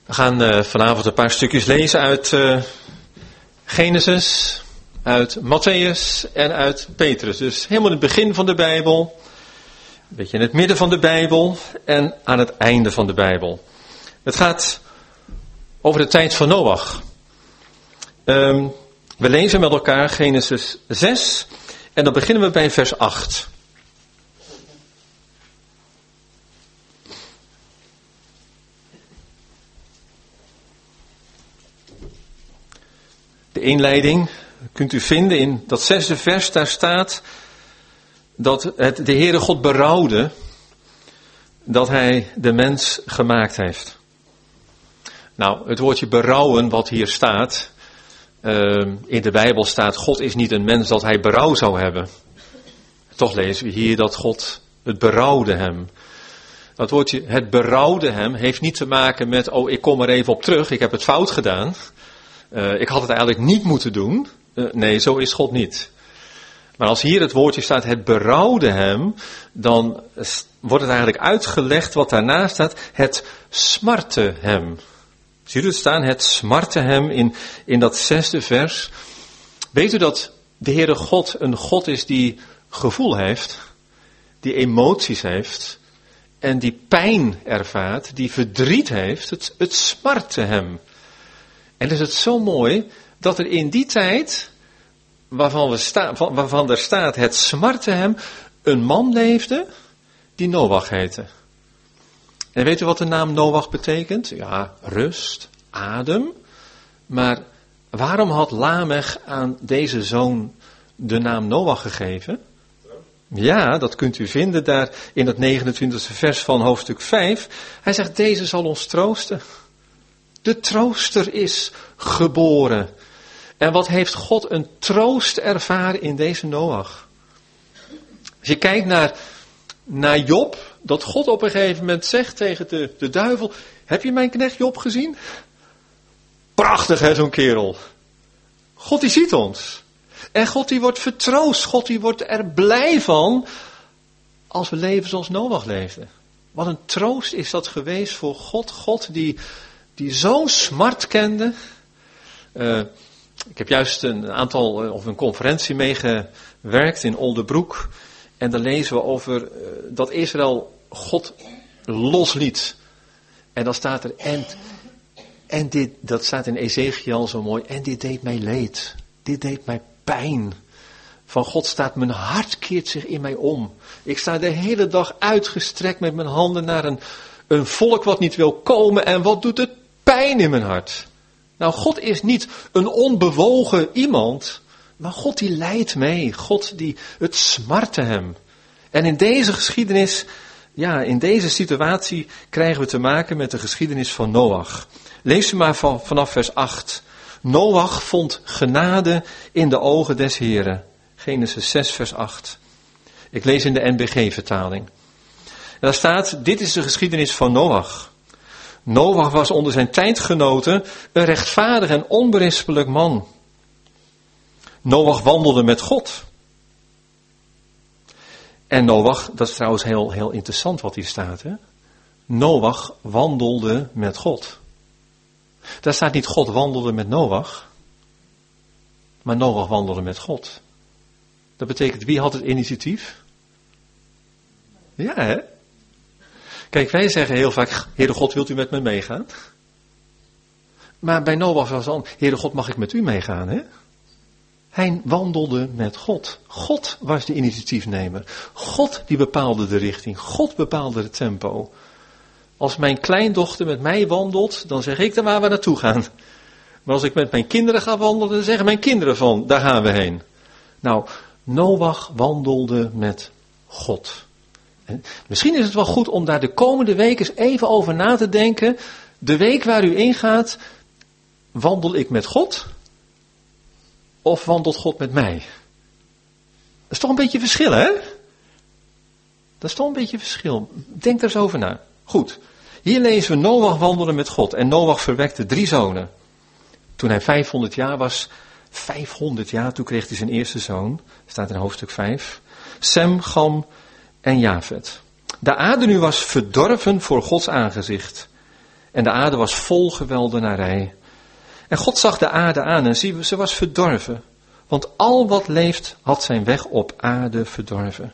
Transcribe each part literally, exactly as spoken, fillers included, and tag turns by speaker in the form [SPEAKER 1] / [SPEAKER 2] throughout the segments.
[SPEAKER 1] We gaan uh, vanavond een paar stukjes lezen uit uh, Genesis, uit Mattheüs en uit Petrus. Dus helemaal in het begin van de Bijbel, een beetje in het midden van de Bijbel en aan het einde van de Bijbel. Het gaat over de tijd van Noach. Um, we lezen met elkaar Genesis zes en dan beginnen we bij vers acht. De inleiding kunt u vinden in dat zesde vers. Daar staat dat het de Heere God berouwde dat hij de mens gemaakt heeft. Nou, het woordje berouwen wat hier staat, uh, in de Bijbel staat, God is niet een mens dat hij berouw zou hebben. Toch lezen we hier dat God het berouwde hem. Dat woordje het berouwde hem heeft niet te maken met, oh ik kom er even op terug, ik heb het fout gedaan. Uh, ik had het eigenlijk niet moeten doen. Uh, nee, zo is God niet. Maar als hier het woordje staat, het berouwde hem, dan wordt het eigenlijk uitgelegd wat daarna staat, het smartte hem. Ziet u het staan, het smartte hem in, in dat zesde vers. Weet u dat de Heere God een God is die gevoel heeft, die emoties heeft en die pijn ervaart, die verdriet heeft, het, het smartte hem. En is het zo mooi dat er in die tijd, waarvan, we sta, waarvan er staat, het smartte hem, een man leefde die Noach heette. En weet u wat de naam Noach betekent? Ja, rust, adem. Maar waarom had Lamech aan deze zoon de naam Noach gegeven? Ja, dat kunt u vinden daar in het negenentwintigste vers van hoofdstuk vijf. Hij zegt, deze zal ons troosten. De trooster is geboren. En wat heeft God een troost ervaren in deze Noach? Als je kijkt naar, naar Job, dat God op een gegeven moment zegt tegen de, de duivel, heb je mijn knecht Job gezien? Prachtig hè, zo'n kerel. God die ziet ons. En God die wordt vertroost. God die wordt er blij van als we leven zoals Noach leefde. Wat een troost is dat geweest voor God. God die... die zo'n smart kende. Uh, ik heb juist een aantal, uh, of een conferentie meegewerkt in Oldebroek. En daar lezen we over uh, dat Israël God losliet. En dan staat er, en, en dit, dat staat in Ezekiel zo mooi, en dit deed mij leed. Dit deed mij pijn. Van God staat, mijn hart keert zich in mij om. Ik sta de hele dag uitgestrekt met mijn handen naar een, een volk wat niet wil komen. En wat doet het pijn in mijn hart. Nou, God is niet een onbewogen iemand, maar God die lijdt mee. God die, het smartte hem. En in deze geschiedenis, ja, in deze situatie krijgen we te maken met de geschiedenis van Noach. Lees u maar van, vanaf vers acht. Noach vond genade in de ogen des Heren. Genesis zes vers acht. Ik lees in de N B G-vertaling. En daar staat, dit is de geschiedenis van Noach. Noach was onder zijn tijdgenoten een rechtvaardig en onberispelijk man. Noach wandelde met God. En Noach, dat is trouwens heel, heel interessant wat hier staat. Hè? Noach wandelde met God. Daar staat niet God wandelde met Noach. Maar Noach wandelde met God. Dat betekent, wie had het initiatief? Ja, hè? Kijk, wij zeggen heel vaak, Heere God, wilt u met me meegaan? Maar bij Noach was het dan, Heere God, mag ik met u meegaan, hè? Hij wandelde met God. God was de initiatiefnemer. God die bepaalde de richting. God bepaalde het tempo. Als mijn kleindochter met mij wandelt, dan zeg ik dan waar we naartoe gaan. Maar als ik met mijn kinderen ga wandelen, dan zeggen mijn kinderen van, daar gaan we heen. Nou, Noach wandelde met God. En misschien is het wel goed om daar de komende week eens even over na te denken. De week waar u ingaat, wandel ik met God? Of wandelt God met mij? Dat is toch een beetje verschil, hè? Dat is toch een beetje verschil. Denk er eens over na. Goed. Hier lezen we Noach wandelen met God. En Noach verwekte drie zonen. Toen hij vijfhonderd jaar was, vijfhonderd jaar, toen kreeg hij zijn eerste zoon. Staat in hoofdstuk vijf. Sem, Cham en Jafet. De aarde nu was verdorven voor Gods aangezicht. En de aarde was vol geweldenarij. En God zag de aarde aan en zie, ze was verdorven. Want al wat leeft had zijn weg op aarde verdorven.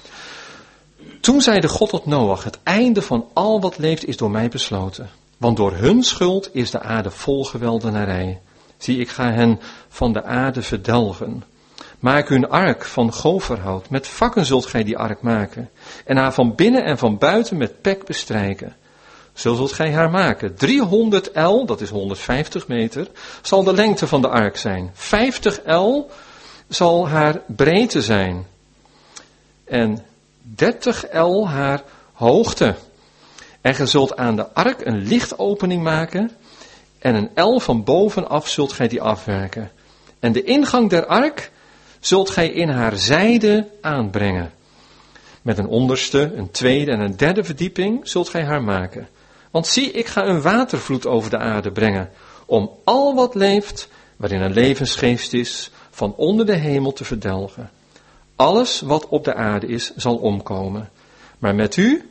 [SPEAKER 1] Toen zeide God tot Noach, het einde van al wat leeft is door mij besloten. Want door hun schuld is de aarde vol geweldenarij. Zie, ik ga hen van de aarde verdelgen. Maak u een ark van goferhout. Met vakken zult gij die ark maken. En haar van binnen en van buiten met pek bestrijken. Zo zult gij haar maken. driehonderd el, dat is honderdvijftig meter, zal de lengte van de ark zijn. vijftig el zal haar breedte zijn. En dertig el haar hoogte. En ge zult aan de ark een lichtopening maken. En een el van bovenaf zult gij die afwerken. En de ingang der ark zult gij in haar zijde aanbrengen. Met een onderste, een tweede en een derde verdieping zult gij haar maken. Want zie, ik ga een watervloed over de aarde brengen, om al wat leeft, waarin een levensgeest is, van onder de hemel te verdelgen. Alles wat op de aarde is, zal omkomen. Maar met u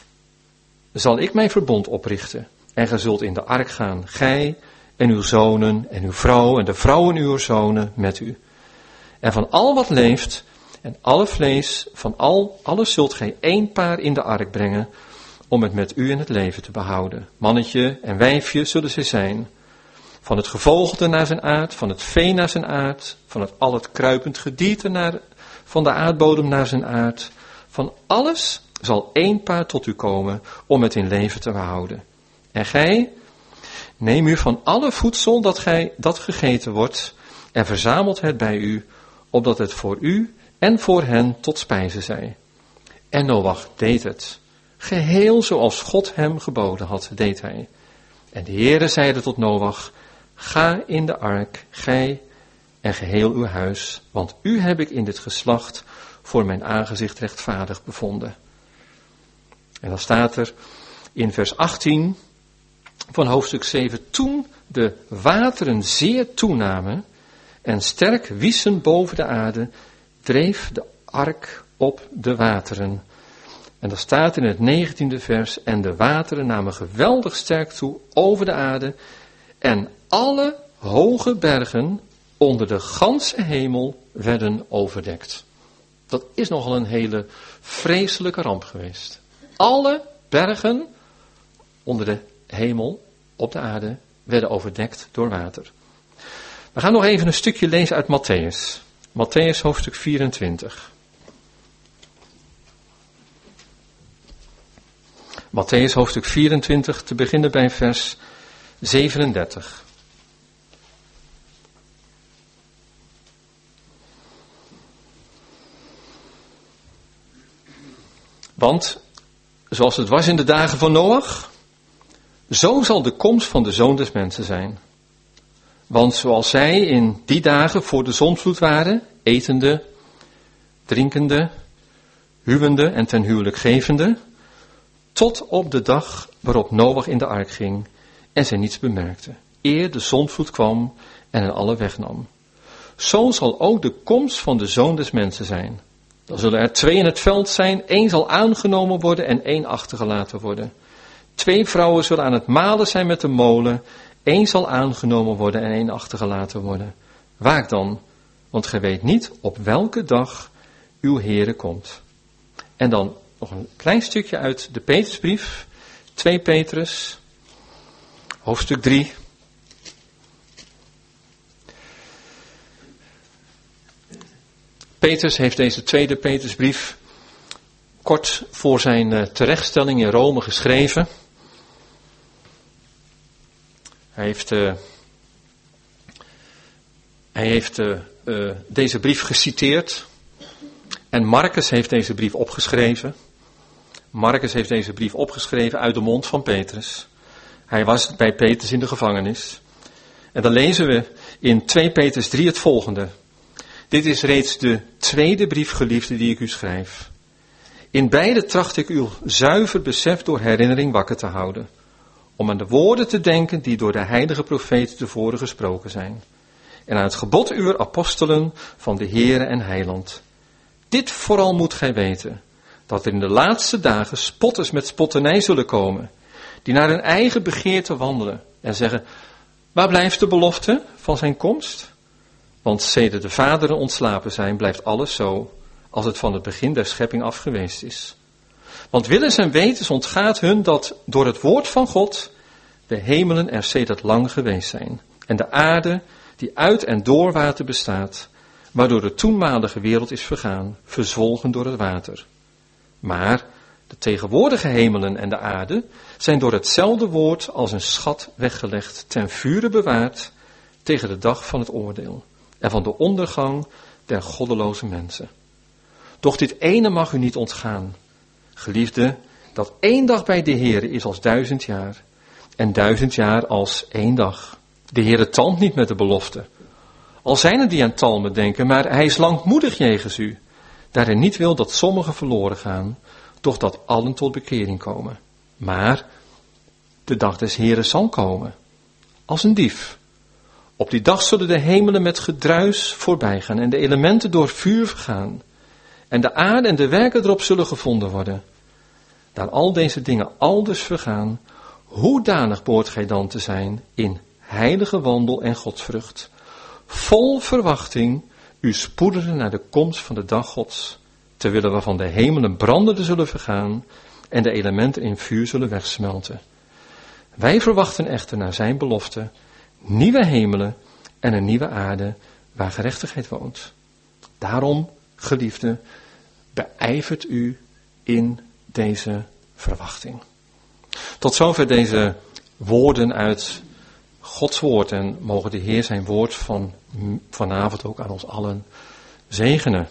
[SPEAKER 1] zal ik mijn verbond oprichten. En gij zult in de ark gaan, gij en uw zonen en uw vrouw en de vrouwen uw zonen met u. En van al wat leeft en alle vlees, van al, alles zult gij één paar in de ark brengen, om het met u in het leven te behouden. Mannetje en wijfje zullen ze zijn. Van het gevogelte naar zijn aard, van het vee naar zijn aard, van het al het kruipend gedierte naar, van de aardbodem naar zijn aard. Van alles zal één paar tot u komen, om het in leven te behouden. En gij, neem u van alle voedsel dat gij, dat gegeten wordt, en verzamelt het bij u, opdat het voor u en voor hen tot spijze zij. En Noach deed het. Geheel zoals God hem geboden had, deed hij. En de Heere zeide tot Noach, ga in de ark, gij en geheel uw huis, want u heb ik in dit geslacht voor mijn aangezicht rechtvaardig bevonden. En dan staat er in vers achttien van hoofdstuk zeven, toen de wateren zeer toenamen en sterk wiessen boven de aarde, dreef de ark op de wateren. En dat staat in het negentiende vers, en de wateren namen geweldig sterk toe over de aarde, en alle hoge bergen onder de ganse hemel werden overdekt. Dat is nogal een hele vreselijke ramp geweest. Alle bergen onder de hemel op de aarde werden overdekt door water. We gaan nog even een stukje lezen uit Mattheüs. Mattheüs hoofdstuk vierentwintig. Mattheüs hoofdstuk vierentwintig, te beginnen bij vers zevenendertig. Want, zoals het was in de dagen van Noach, zo zal de komst van de Zoon des Mensen zijn. Want zoals zij in die dagen voor de zondvloed waren, etende, drinkende, huwende en ten huwelijk gevende, tot op de dag waarop Noach in de ark ging en zij niets bemerkte, eer de zondvloed kwam en hen alle wegnam. Zo zal ook de komst van de Zoon des Mensen zijn. Dan zullen er twee in het veld zijn, één zal aangenomen worden en één achtergelaten worden. Twee vrouwen zullen aan het malen zijn met de molen, één zal aangenomen worden en één achtergelaten worden. Waak dan, want gij weet niet op welke dag uw Heere komt. En dan nog een klein stukje uit de Petrusbrief, twee Petrus, hoofdstuk drie. Petrus heeft deze tweede Petrusbrief kort voor zijn uh, terechtstelling in Rome geschreven. Hij heeft, uh, hij heeft uh, uh, deze brief geciteerd. En Marcus heeft deze brief opgeschreven. Marcus heeft deze brief opgeschreven uit de mond van Petrus. Hij was bij Petrus in de gevangenis. En dan lezen we in twee Petrus drie het volgende. Dit is reeds de tweede brief, geliefde, die ik u schrijf. In beide tracht ik uw zuiver besef door herinnering wakker te houden. Om aan de woorden te denken die door de heilige profeten tevoren gesproken zijn. En aan het gebod uwer apostelen van de Heere en Heiland. Dit vooral moet gij weten. Dat er in de laatste dagen spotters met spotternij zullen komen. die naar hun eigen begeerte wandelen en zeggen, waar blijft de belofte van zijn komst? Want sedert de vaderen ontslapen zijn, blijft alles zo als het van het begin der schepping af geweest is. Want willens en wetens ontgaat hun dat door het woord van God de hemelen er sedert lang geweest zijn. En de aarde die uit en door water bestaat, waardoor de toenmalige wereld is vergaan, verzwolgen door het water. Maar de tegenwoordige hemelen en de aarde zijn door hetzelfde woord als een schat weggelegd, ten vure bewaard tegen de dag van het oordeel en van de ondergang der goddeloze mensen. Doch dit ene mag u niet ontgaan, geliefde, dat één dag bij de Heere is als duizend jaar en duizend jaar als één dag. De Heere talmt niet met de belofte. Al zijn er die aan talmen denken, maar hij is langmoedig jegens u, daar hij niet wil dat sommigen verloren gaan, doch dat allen tot bekering komen. Maar de dag des Heeren zal komen, als een dief. Op die dag zullen de hemelen met gedruis voorbij gaan en de elementen door vuur vergaan. En de aarde en de werken erop zullen gevonden worden. Daar al deze dingen aldus vergaan, hoedanig behoort gij dan te zijn in heilige wandel en godsvrucht, vol verwachting u spoedigen naar de komst van de dag Gods, terwille waarvan de hemelen brandende zullen vergaan en de elementen in vuur zullen wegsmelten. Wij verwachten echter naar zijn belofte nieuwe hemelen en een nieuwe aarde waar gerechtigheid woont. Daarom, geliefden, beijvert u in deze verwachting. Tot zover deze woorden uit Gods woord en mogen de Heer zijn woord van vanavond ook aan ons allen zegenen.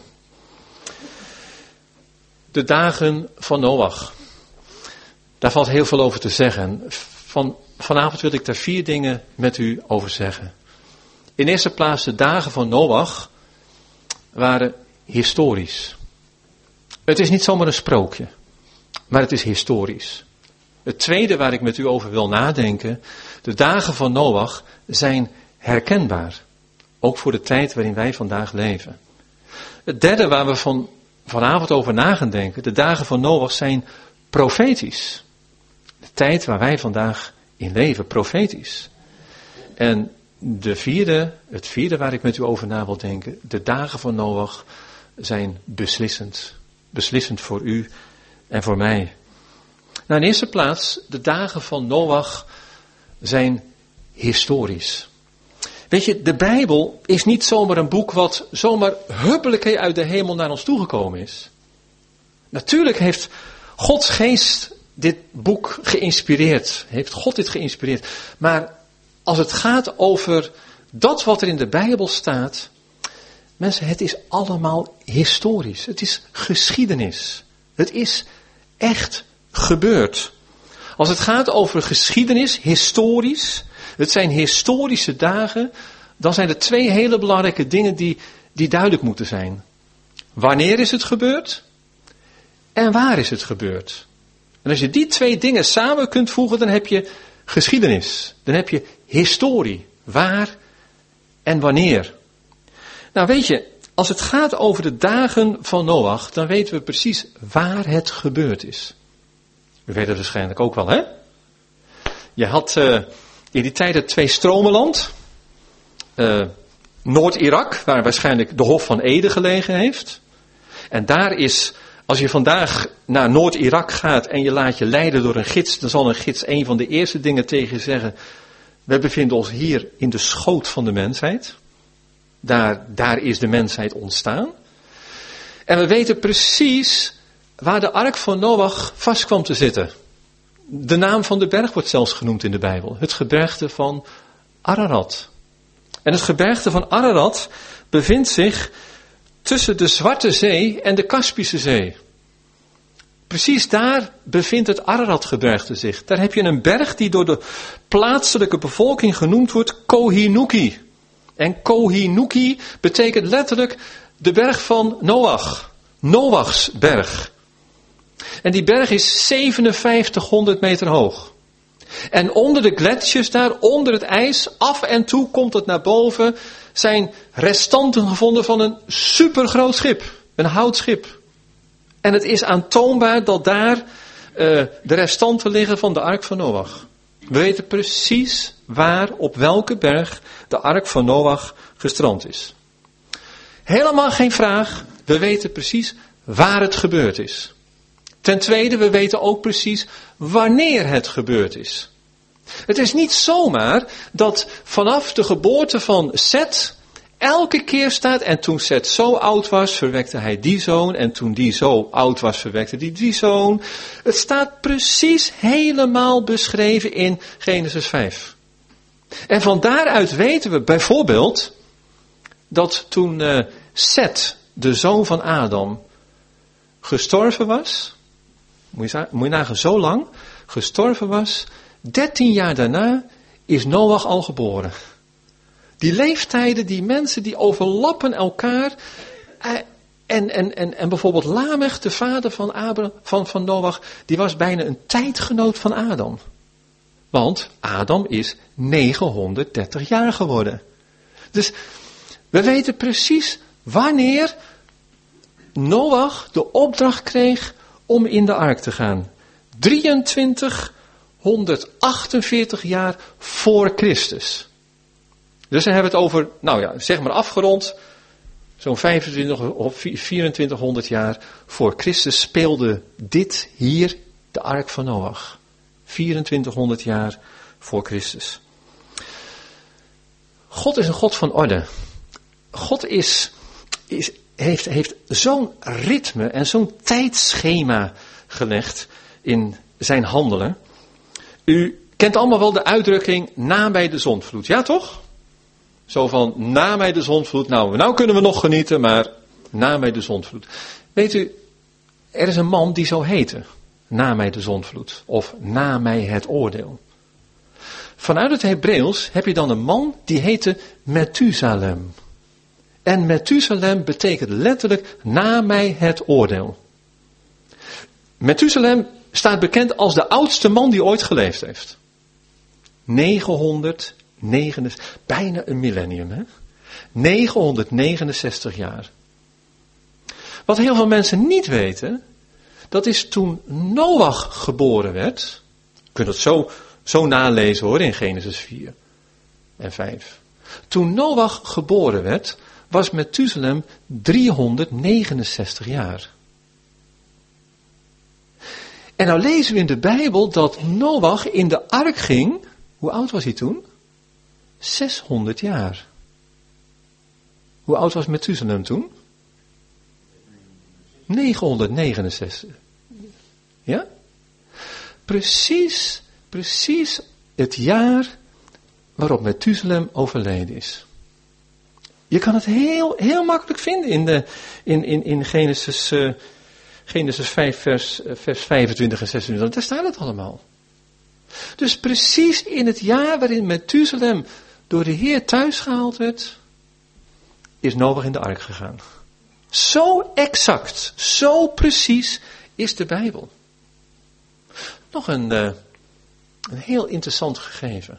[SPEAKER 1] De dagen van Noach. Daar valt heel veel over te zeggen. Van, vanavond wil ik daar vier dingen met u over zeggen. In eerste plaats, de dagen van Noach waren historisch. Het is niet zomaar een sprookje, maar het is historisch. Het tweede waar ik met u over wil nadenken, de dagen van Noach zijn herkenbaar. Ook voor de tijd waarin wij vandaag leven. Het derde waar we van, vanavond over na gaan denken, de dagen van Noach zijn profetisch. De tijd waar wij vandaag in leven, profetisch. En de vierde, het vierde waar ik met u over na wil denken, de dagen van Noach zijn beslissend. Beslissend voor u en voor mij. Nou, in eerste plaats, de dagen van Noach zijn historisch. Weet je, de Bijbel is niet zomaar een boek wat zomaar huppelekee uit de hemel naar ons toegekomen is. Natuurlijk heeft Gods geest dit boek geïnspireerd. Heeft God dit geïnspireerd. Maar als het gaat over dat wat er in de Bijbel staat, mensen, het is allemaal historisch. Het is geschiedenis. Het is echt gebeurd. Als het gaat over geschiedenis, historisch, het zijn historische dagen, dan zijn er twee hele belangrijke dingen die, die duidelijk moeten zijn. Wanneer is het gebeurd? En waar is het gebeurd? En als je die twee dingen samen kunt voegen, dan heb je geschiedenis. Dan heb je historie. Waar en wanneer. Nou weet je, als het gaat over de dagen van Noach, dan weten we precies waar het gebeurd is. U weet het waarschijnlijk ook wel, hè? Je had uh, in die tijd het twee stromenland. Uh, Noord-Irak, waar waarschijnlijk de Hof van Eden gelegen heeft. En daar is, als je vandaag naar Noord-Irak gaat en je laat je leiden door een gids, dan zal een gids een van de eerste dingen tegen je zeggen: we bevinden ons hier in de schoot van de mensheid. Daar, daar is de mensheid ontstaan. En we weten precies waar de ark van Noach vast kwam te zitten. De naam van de berg wordt zelfs genoemd in de Bijbel. Het gebergte van Ararat. En het gebergte van Ararat bevindt zich tussen de Zwarte Zee en de Kaspische Zee. Precies daar bevindt het Araratgebergte zich. Daar heb je een berg die door de plaatselijke bevolking genoemd wordt Kohinuki. En Kohinuki betekent letterlijk de berg van Noach. Noachs berg. En die berg is zevenenvijftighonderd meter hoog. En onder de gletsjers daar, onder het ijs, af en toe komt het naar boven, zijn restanten gevonden van een supergroot schip. Een houtschip. En het is aantoonbaar dat daar, de restanten liggen van de ark van Noach. We weten precies waar, op welke berg de ark van Noach gestrand is. Helemaal geen vraag. We weten precies waar het gebeurd is. Ten tweede, we weten ook precies wanneer het gebeurd is. Het is niet zomaar dat vanaf de geboorte van Seth elke keer staat, en toen Seth zo oud was, verwekte hij die zoon, en toen die zo oud was, verwekte hij die zoon. Het staat precies helemaal beschreven in Genesis vijf. En van daaruit weten we bijvoorbeeld dat toen uh, Seth, de zoon van Adam, gestorven was, moet je, moet je nagaan, zo lang, gestorven was, dertien jaar daarna is Noach al geboren. Die leeftijden, die mensen, die overlappen elkaar. En, en, en, en bijvoorbeeld Lamech, de vader van, Abraham, van, van Noach, die was bijna een tijdgenoot van Adam. Want Adam is negenhonderddertig jaar geworden. Dus we weten precies wanneer Noach de opdracht kreeg om in de ark te gaan. drieëntwintighonderdachtenveertig jaar voor Christus. Dus dan hebben we het over, nou ja, zeg maar afgerond, zo'n vijfentwintig of vierentwintighonderd jaar voor Christus speelde dit hier, de ark van Noach. vierentwintighonderd jaar voor Christus. God is een God van orde. God is, is, heeft, heeft zo'n ritme en zo'n tijdschema gelegd in zijn handelen. U kent allemaal wel de uitdrukking na bij de zondvloed, ja toch? Zo van, na mij de zondvloed, nou, nou kunnen we nog genieten, maar na mij de zondvloed. Weet u, er is een man die zo heette, na mij de zondvloed, of na mij het oordeel. Vanuit het Hebreeuws heb je dan een man die heette Methusalem. En Methusalem betekent letterlijk na mij het oordeel. Methusalem staat bekend als de oudste man die ooit geleefd heeft. negenhonderdnegenenzestig, bijna een millennium, hè? negenhonderdnegenenzestig jaar. Wat heel veel mensen niet weten, dat is toen Noach geboren werd. Je kunt het zo, zo nalezen hoor, in Genesis vier en vijf. Toen Noach geboren werd, was Methusalem driehonderdnegenenzestig jaar. En nou lezen we in de Bijbel dat Noach in de ark ging. Hoe oud was hij toen? zeshonderd jaar. Hoe oud was Methusalem toen? negenhonderdnegenenzestig. Ja? Precies, precies het jaar waarop Methusalem overleden is. Je kan het heel, heel makkelijk vinden in, de, in, in, in Genesis, uh, Genesis vijf, vers, vers vijfentwintig en zesentwintig. Daar staat het allemaal. Dus precies in het jaar waarin Methusalem door de Heer thuisgehaald werd, is Noach in de ark gegaan. Zo exact, zo precies is de Bijbel. Nog een, uh, een heel interessant gegeven.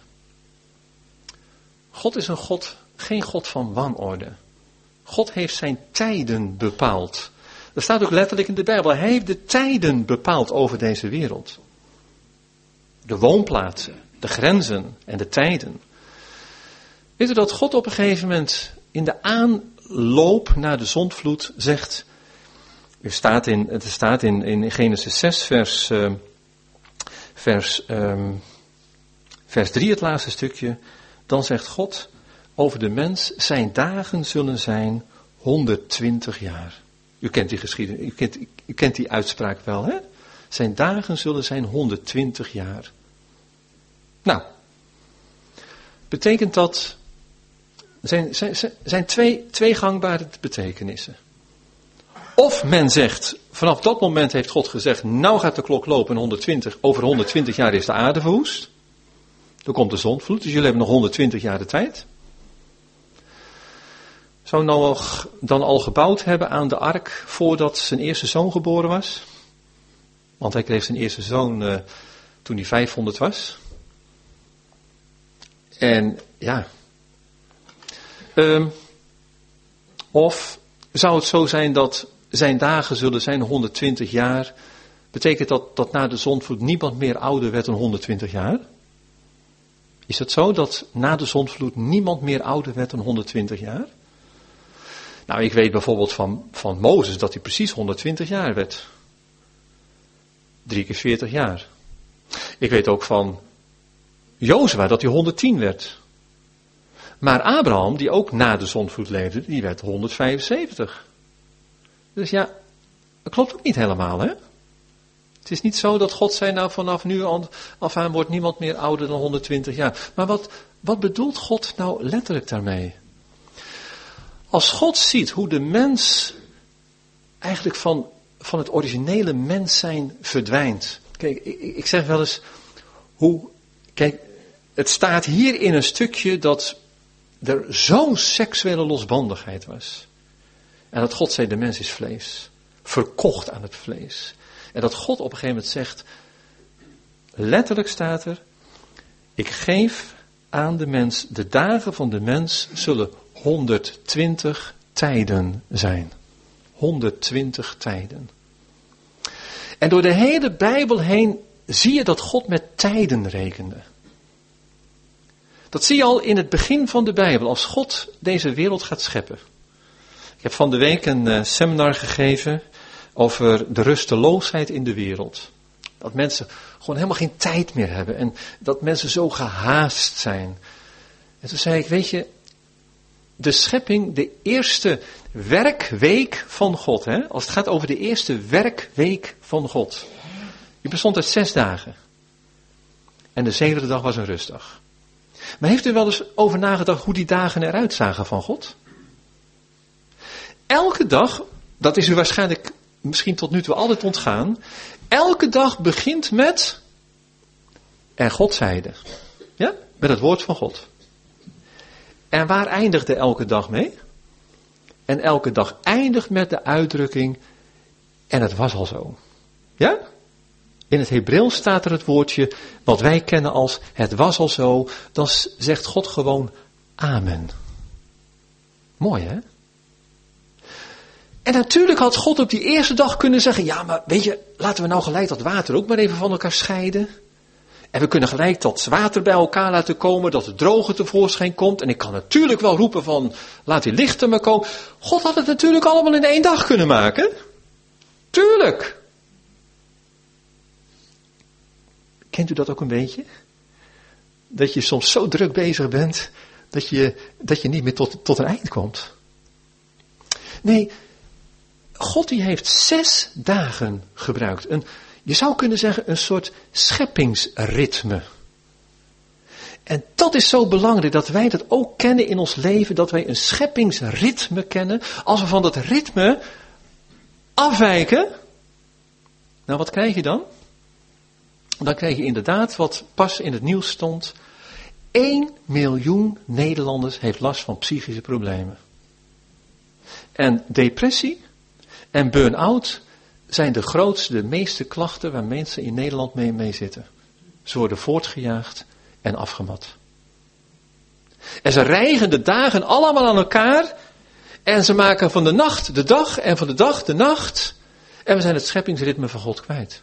[SPEAKER 1] God is een God, geen God van wanorde. God heeft zijn tijden bepaald. Dat staat ook letterlijk in de Bijbel. Hij heeft de tijden bepaald over deze wereld. De woonplaatsen, de grenzen en de tijden. Weet u dat God op een gegeven moment in de aanloop naar de zondvloed zegt. Er staat in, het staat in, in Genesis zes vers, uh, vers, um, vers drie, het laatste stukje. Dan zegt God over de mens, zijn dagen zullen zijn honderdtwintig jaar. U kent die geschiedenis, u kent, u kent die uitspraak wel, hè? Zijn dagen zullen zijn honderdtwintig jaar. Nou, betekent dat, zijn, zijn, zijn twee, twee gangbare betekenissen. Of men zegt, vanaf dat moment heeft God gezegd, nou gaat de klok lopen en honderdtwintig, over honderdtwintig jaar is de aarde verwoest. Dan komt de zondvloed, dus jullie hebben nog honderdtwintig jaar de tijd. Zou Noach dan al gebouwd hebben aan de ark voordat zijn eerste zoon geboren was? Want hij kreeg zijn eerste zoon uh, toen hij vijfhonderd was. En ja. Um, of zou het zo zijn dat zijn dagen zullen zijn honderdtwintig jaar Betekent dat dat na de zondvloed niemand meer ouder werd dan honderdtwintig jaar? Is het zo dat na de zondvloed niemand meer ouder werd dan honderdtwintig jaar? Nou, ik weet bijvoorbeeld van, van Mozes dat hij precies honderdtwintig jaar werd. Drie keer veertig jaar. Ik weet ook van Jozua dat hij honderdtien werd. Maar Abraham, die ook na de zondvloed leefde, die werd honderdvijfenzeventig. Dus ja, dat klopt ook niet helemaal, hè? Het is niet zo dat God zei, nou vanaf nu af aan wordt niemand meer ouder dan honderdtwintig jaar. Maar wat, wat bedoelt God nou letterlijk daarmee? Als God ziet hoe de mens eigenlijk van, van het originele mens zijn verdwijnt. Kijk, ik, ik zeg wel eens, hoe, kijk, het staat hier in een stukje dat er zo'n seksuele losbandigheid was. En dat God zei, de mens is vlees. Verkocht aan het vlees. En dat God op een gegeven moment zegt, letterlijk staat er, ik geef aan de mens, de dagen van de mens zullen honderdtwintig tijden zijn. honderdtwintig tijden. En door de hele Bijbel heen zie je dat God met tijden rekende. Dat zie je al in het begin van de Bijbel, als God deze wereld gaat scheppen. Ik heb van de week een uh, seminar gegeven over de rusteloosheid in de wereld. Dat mensen gewoon helemaal geen tijd meer hebben en dat mensen zo gehaast zijn. En toen zei ik, weet je, de schepping, de eerste werkweek van God, hè, als het gaat over de eerste werkweek van God. Die bestond uit zes dagen. En de zevende dag was een rustdag. Maar heeft u wel eens over nagedacht hoe die dagen eruit zagen van God? Elke dag, dat is u waarschijnlijk misschien tot nu toe altijd ontgaan. Elke dag begint met, en God zeide. Ja, met het woord van God. En waar eindigde elke dag mee? En elke dag eindigt met de uitdrukking, en het was al zo. Ja? In het Hebreeuws staat er het woordje, wat wij kennen als, het was al zo. Dan zegt God gewoon, amen. Mooi, hè? En natuurlijk had God op die eerste dag kunnen zeggen, ja, maar weet je, laten we nou gelijk dat water ook maar even van elkaar scheiden. En we kunnen gelijk dat water bij elkaar laten komen, dat het droge tevoorschijn komt. En ik kan natuurlijk wel roepen van, laat die lichten maar komen. God had het natuurlijk allemaal in één dag kunnen maken. Tuurlijk. Kent u dat ook een beetje? Dat je soms zo druk bezig bent, dat je, dat je niet meer tot, tot een eind komt. Nee, God die heeft zes dagen gebruikt. Een, je zou kunnen zeggen een soort scheppingsritme. En dat is zo belangrijk dat wij dat ook kennen in ons leven. Dat wij een scheppingsritme kennen. Als we van dat ritme afwijken. Nou, wat krijg je dan? Dan krijg je inderdaad wat pas in het nieuws stond. één miljoen Nederlanders heeft last van psychische problemen. En depressie en burn-out zijn de grootste, de meeste klachten waar mensen in Nederland mee, mee zitten. Ze worden voortgejaagd en afgemat. En ze rijgen de dagen allemaal aan elkaar. En ze maken van de nacht de dag en van de dag de nacht. En we zijn het scheppingsritme van God kwijt.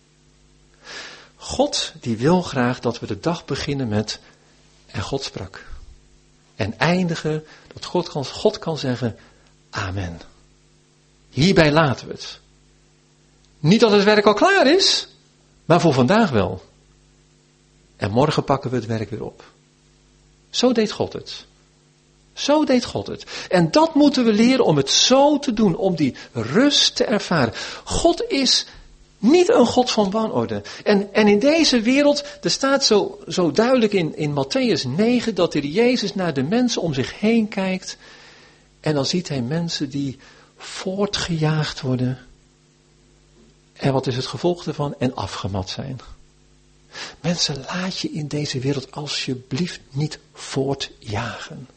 [SPEAKER 1] God die wil graag dat we de dag beginnen met, en God sprak. En eindigen dat God kan, God kan zeggen, amen. Hierbij laten we het. Niet dat het werk al klaar is, maar voor vandaag wel. En morgen pakken we het werk weer op. Zo deed God het. Zo deed God het. En dat moeten we leren om het zo te doen, om die rust te ervaren. God is niet een God van wanorde. En, en in deze wereld, er staat zo, zo duidelijk in, in Mattheüs negen, dat de Jezus naar de mensen om zich heen kijkt. En dan ziet hij mensen die voortgejaagd worden. En wat is het gevolg daarvan? En afgemat zijn. Mensen, laat je in deze wereld alsjeblieft niet voortjagen.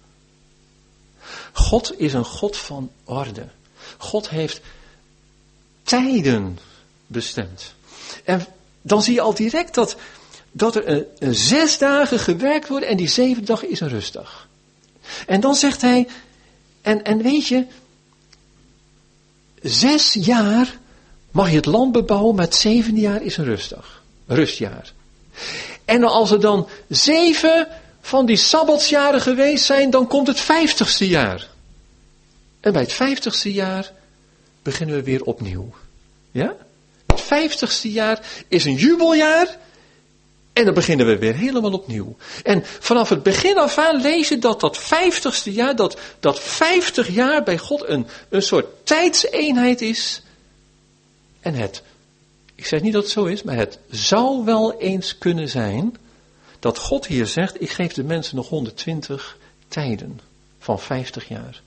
[SPEAKER 1] God is een God van orde. God heeft tijden bestemd. En dan zie je al direct dat, dat er een, een zes dagen gewerkt wordt en die zeven dag is een rustdag. En dan zegt hij, en, en weet je, zes jaar mag je het land bebouwen, maar het zevende jaar is een rustdag. Rustjaar. En als er dan zeven van die sabbatsjaren geweest zijn, dan komt het vijftigste jaar. En bij het vijftigste jaar beginnen we weer opnieuw. Ja? Het vijftigste jaar is een jubeljaar. En dan beginnen we weer helemaal opnieuw. En vanaf het begin af aan lees je dat dat vijftigste jaar, dat, dat vijftig jaar bij God een, een soort tijdseenheid is. En het, ik zeg niet dat het zo is, maar het zou wel eens kunnen zijn dat God hier zegt, ik geef de mensen nog honderdtwintig tijden van vijftig jaar.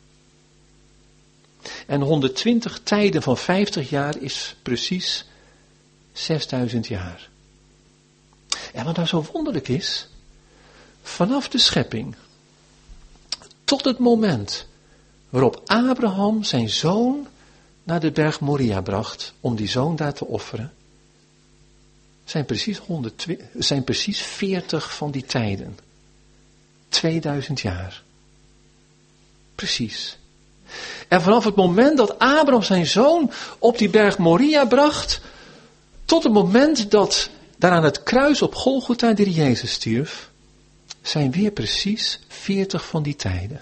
[SPEAKER 1] En honderdtwintig tijden van vijftig jaar is precies zesduizend jaar. En wat nou zo wonderlijk is, vanaf de schepping tot het moment waarop Abraham zijn zoon naar de berg Moria bracht om die zoon daar te offeren, zijn precies, honderdtwintig, zijn precies veertig van die tijden. tweeduizend jaar. Precies. En vanaf het moment dat Abraham zijn zoon op die berg Moria bracht, tot het moment dat daar aan het kruis op Golgotha de Jezus stierf, zijn weer precies veertig van die tijden.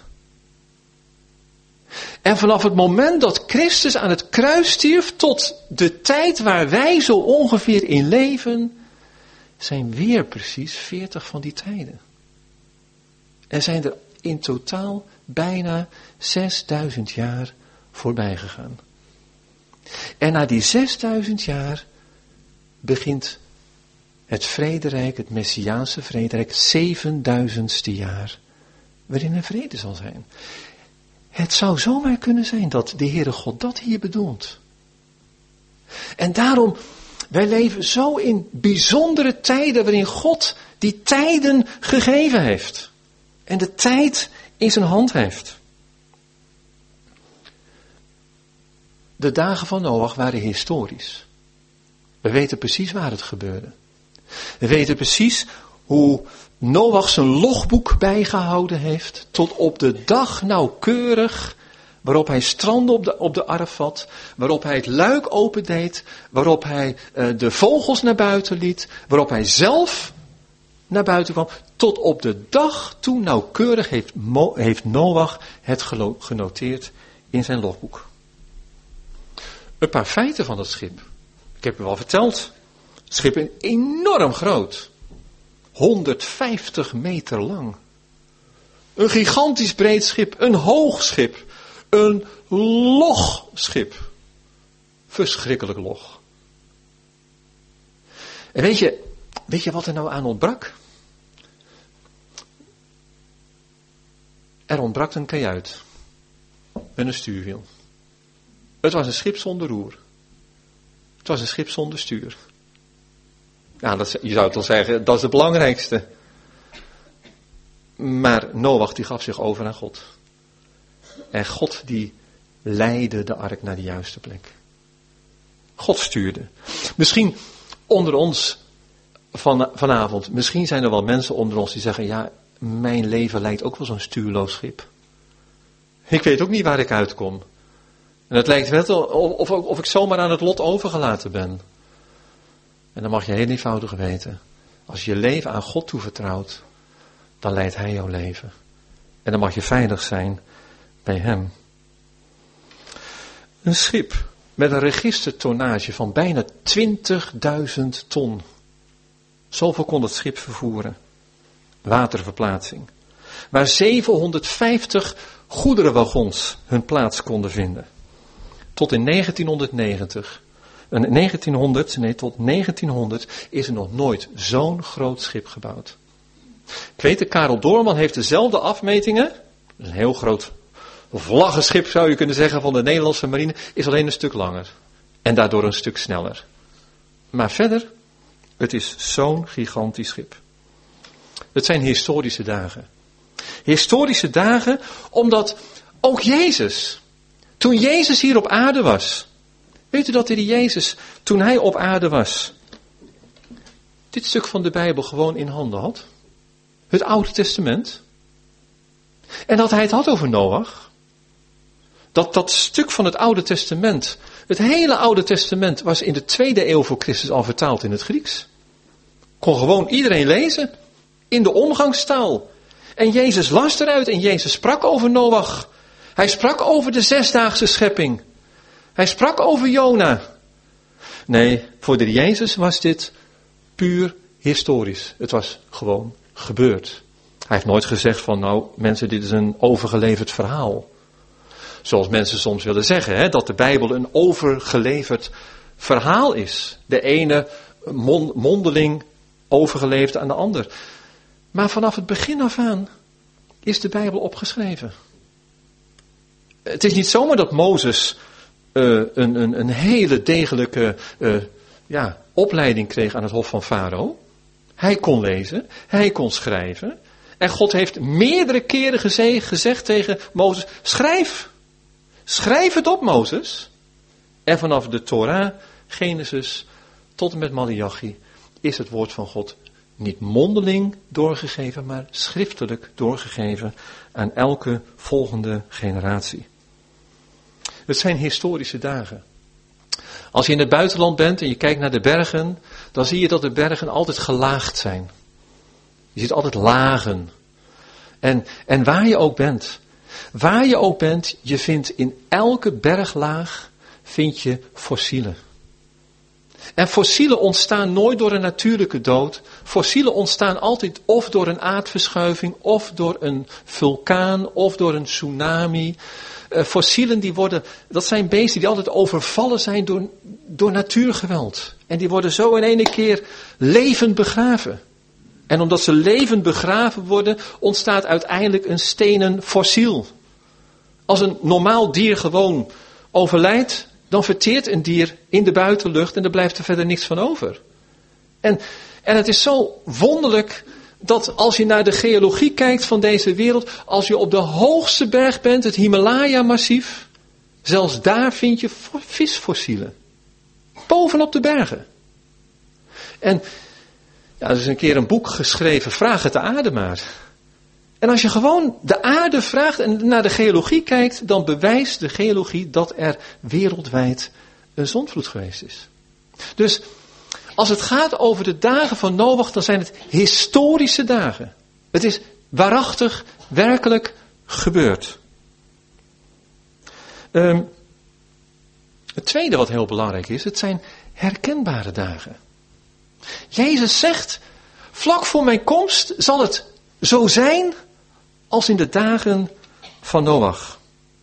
[SPEAKER 1] En vanaf het moment dat Christus aan het kruis stierf tot de tijd waar wij zo ongeveer in leven, zijn weer precies veertig van die tijden. Er zijn er in totaal bijna zesduizend jaar voorbij gegaan. En na die zesduizend jaar begint het vrederijk, het Messiaanse vrederijk, zevenduizendste jaar, waarin er vrede zal zijn. Het zou zomaar kunnen zijn dat de Heere God dat hier bedoelt. En daarom, wij leven zo in bijzondere tijden waarin God die tijden gegeven heeft. En de tijd in zijn hand heeft. De dagen van Noach waren historisch. We weten precies waar het gebeurde. We weten precies hoe Noach zijn logboek bijgehouden heeft, tot op de dag nauwkeurig, waarop hij strandde op de, op de Arafat, waarop hij het luik opendeed, waarop hij uh, de vogels naar buiten liet, waarop hij zelf naar buiten kwam, tot op de dag toen nauwkeurig heeft, Mo, heeft Noach het gelo, genoteerd in zijn logboek. Een paar feiten van het schip. Ik heb u al verteld. Het schip is enorm groot. honderdvijftig meter lang. Een gigantisch breed schip. Een hoog schip. Een log schip. Verschrikkelijk log. En weet je, weet je wat er nou aan ontbrak? Er ontbrak een kajuit. En een stuurwiel. Het was een schip zonder roer. Het was een schip zonder stuur. Nou, dat, je zou het wel zeggen, dat is het belangrijkste. Maar Noach die gaf zich over aan God. En God die leidde de ark naar de juiste plek. God stuurde. Misschien onder ons van, vanavond, misschien zijn er wel mensen onder ons die zeggen, ja, mijn leven lijkt ook wel zo'n stuurloos schip. Ik weet ook niet waar ik uitkom. En het lijkt wel of, of, of ik zomaar aan het lot overgelaten ben. En dan mag je heel eenvoudig weten, als je je leven aan God toevertrouwt, dan leidt Hij jouw leven. En dan mag je veilig zijn bij Hem. Een schip met een registertonnage van bijna twintigduizend ton. Zoveel kon het schip vervoeren. Waterverplaatsing. Waar zevenhonderdvijftig goederenwagons hun plaats konden vinden. Tot in negentienhonderdnegentig. En negentienhonderd, nee, tot negentienhonderd is er nog nooit zo'n groot schip gebouwd. Ik weet, de Karel Doorman heeft dezelfde afmetingen. Een heel groot vlaggenschip zou je kunnen zeggen van de Nederlandse marine. Is alleen een stuk langer. En daardoor een stuk sneller. Maar verder, het is zo'n gigantisch schip. Het zijn historische dagen. Historische dagen omdat ook Jezus, toen Jezus hier op aarde was. Weet u dat de Jezus, toen hij op aarde was, dit stuk van de Bijbel gewoon in handen had? Het Oude Testament. En dat hij het had over Noach. Dat, dat stuk van het Oude Testament, het hele Oude Testament was in de tweede eeuw voor Christus al vertaald in het Grieks. Kon gewoon iedereen lezen, in de omgangstaal. En Jezus las eruit en Jezus sprak over Noach. Hij sprak over de zesdaagse schepping. Hij sprak over Jona. Nee, voor de Jezus was dit puur historisch. Het was gewoon gebeurd. Hij heeft nooit gezegd van, nou mensen, dit is een overgeleverd verhaal. Zoals mensen soms willen zeggen, hè, dat de Bijbel een overgeleverd verhaal is. De ene mondeling overgeleverd aan de ander. Maar vanaf het begin af aan is de Bijbel opgeschreven. Het is niet zomaar dat Mozes uh, een, een, een hele degelijke uh, ja, opleiding kreeg aan het hof van Farao. Hij kon lezen, hij kon schrijven. En God heeft meerdere keren geze- gezegd tegen Mozes, schrijf. Schrijf het op, Mozes. En vanaf de Torah, Genesis, tot en met Maleachi, is het woord van God niet mondeling doorgegeven, maar schriftelijk doorgegeven aan elke volgende generatie. Het zijn historische dagen. Als je in het buitenland bent en je kijkt naar de bergen, dan zie je dat de bergen altijd gelaagd zijn. Je ziet altijd lagen. En, en waar je ook bent, waar je ook bent, je vindt in elke berglaag vind je fossielen. En fossielen ontstaan nooit door een natuurlijke dood. Fossielen ontstaan altijd of door een aardverschuiving, of door een vulkaan, of door een tsunami. Uh, fossielen die worden, dat zijn beesten die altijd overvallen zijn door, door natuurgeweld. En die worden zo in één keer levend begraven. En omdat ze levend begraven worden, ontstaat uiteindelijk een stenen fossiel. Als een normaal dier gewoon overlijdt, dan verteert een dier in de buitenlucht en er blijft er verder niks van over. En, en het is zo wonderlijk dat als je naar de geologie kijkt van deze wereld, als je op de hoogste berg bent, het Himalaya-massief, zelfs daar vind je visfossielen. Bovenop de bergen. En ja, er is een keer een boek geschreven, Vraag het de aarde maar. En als je gewoon de aarde vraagt en naar de geologie kijkt, dan bewijst de geologie dat er wereldwijd een zondvloed geweest is. Dus als het gaat over de dagen van Noach, dan zijn het historische dagen. Het is waarachtig, werkelijk gebeurd. Um, het tweede wat heel belangrijk is, het zijn herkenbare dagen. Jezus zegt, vlak voor mijn komst zal het zo zijn als in de dagen van Noach.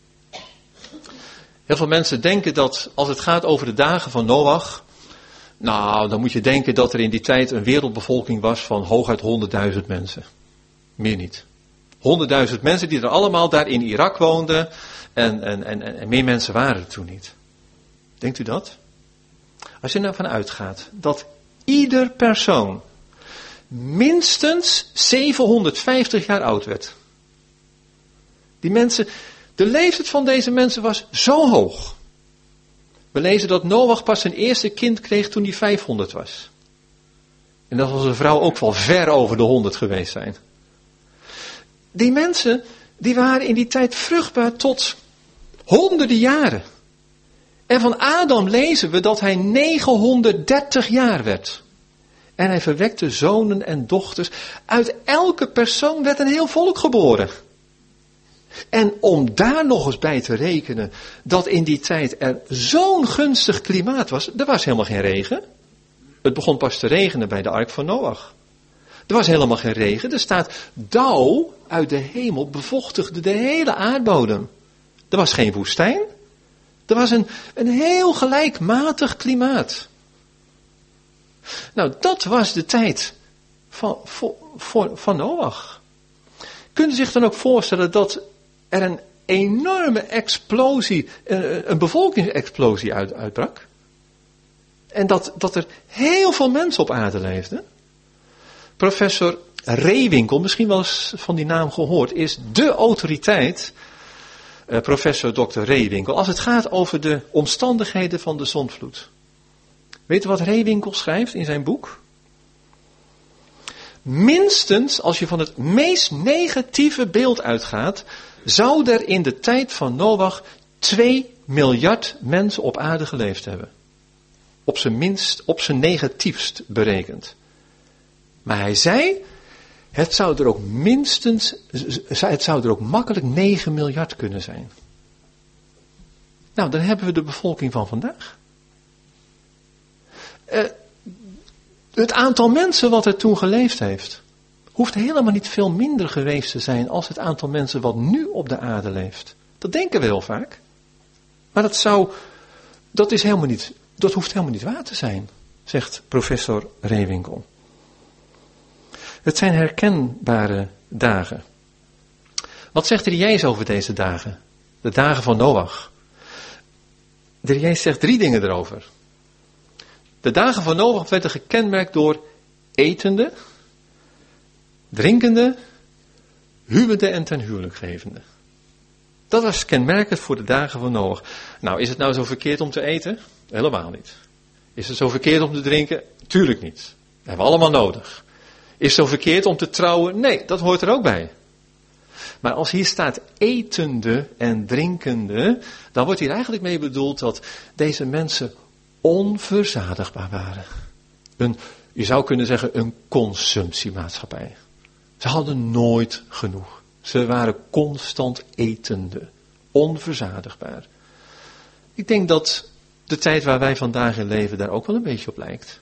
[SPEAKER 1] Heel veel mensen denken dat als het gaat over de dagen van Noach, nou, dan moet je denken dat er in die tijd een wereldbevolking was van hooguit honderdduizend mensen. Meer niet. honderdduizend mensen die er allemaal daar in Irak woonden en, en, en, en meer mensen waren er toen niet. Denkt u dat? Als je ervan uitgaat dat ieder persoon minstens zevenhonderdvijftig jaar oud werd. Die mensen, de leeftijd van deze mensen was zo hoog. We lezen dat Noach pas zijn eerste kind kreeg toen hij vijfhonderd was. En dat was een vrouw ook wel ver over de honderd geweest zijn. Die mensen, die waren in die tijd vruchtbaar tot honderden jaren. En van Adam lezen we dat hij negenhonderddertig jaar werd. En hij verwekte zonen en dochters. Uit elke persoon werd een heel volk geboren. En om daar nog eens bij te rekenen dat in die tijd er zo'n gunstig klimaat was. Er was helemaal geen regen. Het begon pas te regenen bij de ark van Noach. Er was helemaal geen regen. Er staat dauw uit de hemel bevochtigde de hele aardbodem. Er was geen woestijn. Er was een, een heel gelijkmatig klimaat. Nou, dat was de tijd van, van, van Noach. Kunt u zich dan ook voorstellen dat er een enorme explosie, een, een bevolkingsexplosie uit, uitbrak? En dat, dat er heel veel mensen op aarde leefden? Professor Reewinkel, misschien wel eens van die naam gehoord, is de autoriteit, uh, professor dokter Reewinkel, als het gaat over de omstandigheden van de zondvloed. Weet u wat Reewinkel schrijft in zijn boek? Minstens, als je van het meest negatieve beeld uitgaat, zou er in de tijd van Noach twee miljard mensen op aarde geleefd hebben. Op zijn minst, op zijn negatiefst berekend. Maar hij zei, het zou er ook minstens, het zou er ook makkelijk negen miljard kunnen zijn. Nou, dan hebben we de bevolking van vandaag. Uh, het aantal mensen wat er toen geleefd heeft, hoeft helemaal niet veel minder geweest te zijn als het aantal mensen wat nu op de aarde leeft. Dat denken we heel vaak. Maar dat zou, dat is helemaal niet, dat hoeft helemaal niet waar te zijn, zegt professor Rehwinkel. Het zijn herkenbare dagen. Wat zegt de Heer Jezus over deze dagen? De dagen van Noach. De Heer Jezus zegt drie dingen erover. De dagen van Noach werden gekenmerkt door etende, drinkende, huwende en ten huwelijk gevende. Dat was kenmerkend voor de dagen van Noach. Nou, is het nou zo verkeerd om te eten? Helemaal niet. Is het zo verkeerd om te drinken? Tuurlijk niet. Dat hebben we allemaal nodig. Is het zo verkeerd om te trouwen? Nee, dat hoort er ook bij. Maar als hier staat etende en drinkende, dan wordt hier eigenlijk mee bedoeld dat deze mensen onverzadigbaar waren. Een, je zou kunnen zeggen een consumptiemaatschappij. Ze hadden nooit genoeg. Ze waren constant etende, onverzadigbaar. Ik denk dat de tijd waar wij vandaag in leven daar ook wel een beetje op lijkt.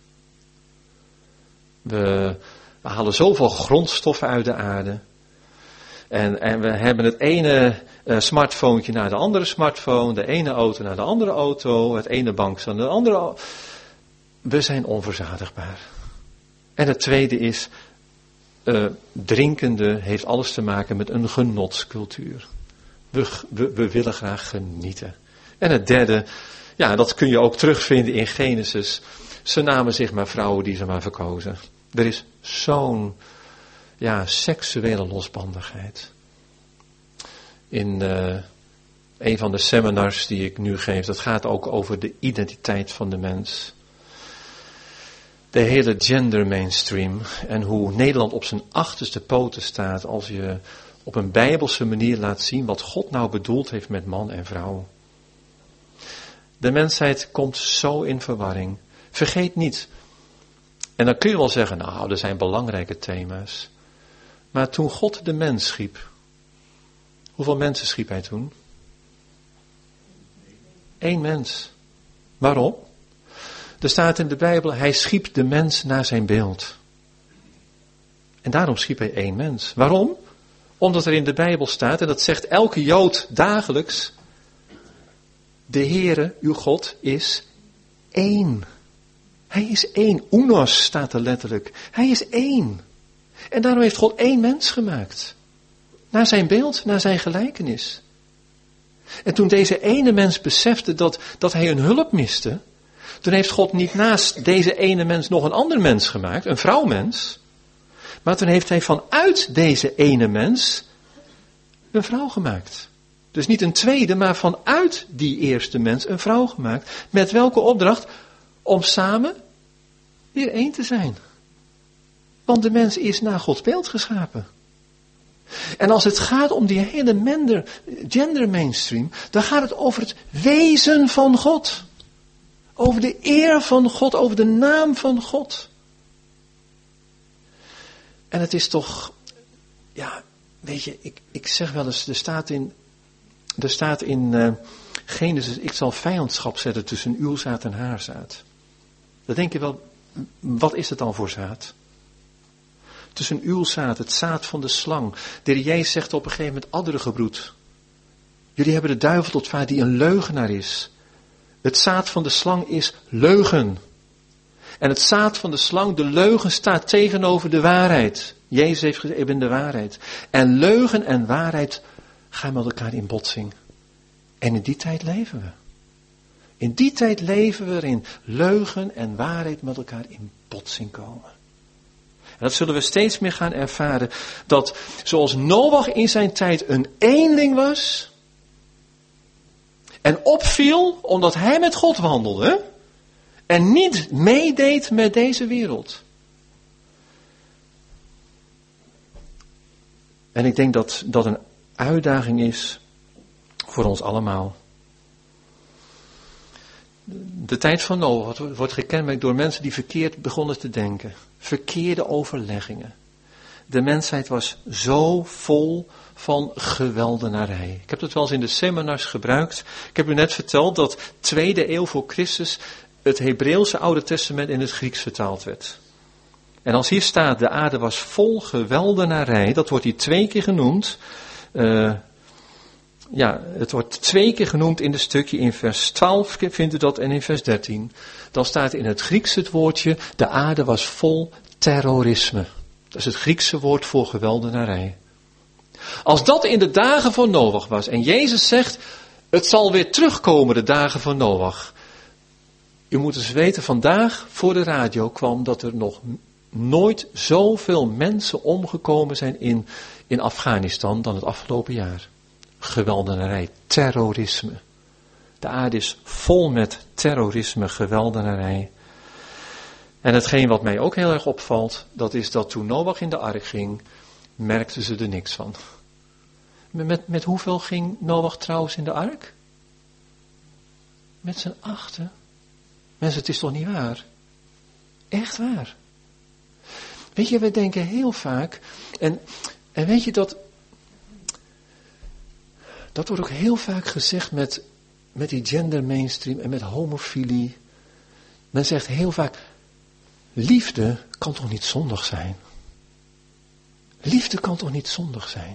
[SPEAKER 1] We, we halen zoveel grondstoffen uit de aarde. En, en we hebben het ene uh, smartphone naar de andere smartphone, de ene auto naar de andere auto, het ene bank naar de andere auto. We zijn onverzadigbaar. En het tweede is, uh, drinkende heeft alles te maken met een genotscultuur. We, we, we willen graag genieten. En het derde, ja, dat kun je ook terugvinden in Genesis. Ze namen zich maar vrouwen die ze maar verkozen. Er is zo'n ja, seksuele losbandigheid. In uh, een van de seminars die ik nu geef, dat gaat ook over de identiteit van de mens. De hele gender mainstream en hoe Nederland op zijn achterste poten staat als je op een bijbelse manier laat zien wat God nou bedoeld heeft met man en vrouw. De mensheid komt zo in verwarring. Vergeet niet. En dan kun je wel zeggen, nou, er zijn belangrijke thema's. Maar toen God de mens schiep, hoeveel mensen schiep hij toen? Eén mens. Waarom? Er staat in de Bijbel, hij schiep de mens naar zijn beeld. En daarom schiep hij één mens. Waarom? Omdat er in de Bijbel staat, en dat zegt elke Jood dagelijks, de Heere, uw God, is één. Hij is één. Unos staat er letterlijk. Hij is één. En daarom heeft God één mens gemaakt. Naar zijn beeld, naar zijn gelijkenis. En toen deze ene mens besefte dat, dat hij een hulp miste, toen heeft God niet naast deze ene mens nog een ander mens gemaakt, een vrouwmens. Maar toen heeft hij vanuit deze ene mens een vrouw gemaakt. Dus niet een tweede, maar vanuit die eerste mens een vrouw gemaakt. Met welke opdracht? Om samen weer één te zijn. Want de mens is naar Gods beeld geschapen. En als het gaat om die hele mender, gender mainstream, dan gaat het over het wezen van God. Over de eer van God, over de naam van God. En het is toch, ja, weet je, ik, ik zeg wel eens, er staat in, er staat in uh, Genesis, ik zal vijandschap zetten tussen uw zaad en haar zaad. Dan denk je wel, wat is het dan voor zaad? Tussen uw zaad, het zaad van de slang. De Heer Jezus zegt op een gegeven moment, adderengebroed. Jullie hebben de duivel tot vader die een leugenaar is. Het zaad van de slang is leugen. En het zaad van de slang, de leugen, staat tegenover de waarheid. Jezus heeft gezegd, ik ben de waarheid. En leugen en waarheid gaan met elkaar in botsing. En in die tijd leven we. In die tijd leven we waarin leugen en waarheid met elkaar in botsing komen. En dat zullen we steeds meer gaan ervaren. Dat zoals Noach in zijn tijd een eenling was. En opviel omdat hij met God wandelde. En niet meedeed met deze wereld. En ik denk dat dat een uitdaging is voor ons allemaal. De tijd van Noach wordt gekenmerkt door mensen die verkeerd begonnen te denken. Verkeerde overleggingen. De mensheid was zo vol van geweldenarij. Ik heb het wel eens in de seminars gebruikt. Ik heb u net verteld dat tweede eeuw voor Christus het Hebreeuwse Oude Testament in het Grieks vertaald werd. En als hier staat, de aarde was vol geweldenarij, dat wordt hier twee keer genoemd. Uh, ja, het wordt twee keer genoemd in het stukje. In vers twaalf vindt u dat en in vers dertien. Dan staat in het Grieks het woordje, de aarde was vol terrorisme. Dat is het Griekse woord voor geweldenarij. Als dat in de dagen van Noach was en Jezus zegt, het zal weer terugkomen de dagen van Noach. U moet eens weten, vandaag voor de radio kwam dat er nog nooit zoveel mensen omgekomen zijn in, in Afghanistan dan het afgelopen jaar. Geweldenarij, terrorisme. De aarde is vol met terrorisme, geweldenarij. En hetgeen wat mij ook heel erg opvalt, dat is dat toen Noach in de ark ging, merkten ze er niks van. Met, met hoeveel ging Noach trouwens in de ark? Met z'n achten. Mensen, het is toch niet waar? Echt waar. Weet je, wij denken heel vaak, en, en weet je dat, dat wordt ook heel vaak gezegd met, met die gender mainstream en met homofilie. Men zegt heel vaak, liefde kan toch niet zondig zijn? Liefde kan toch niet zondig zijn?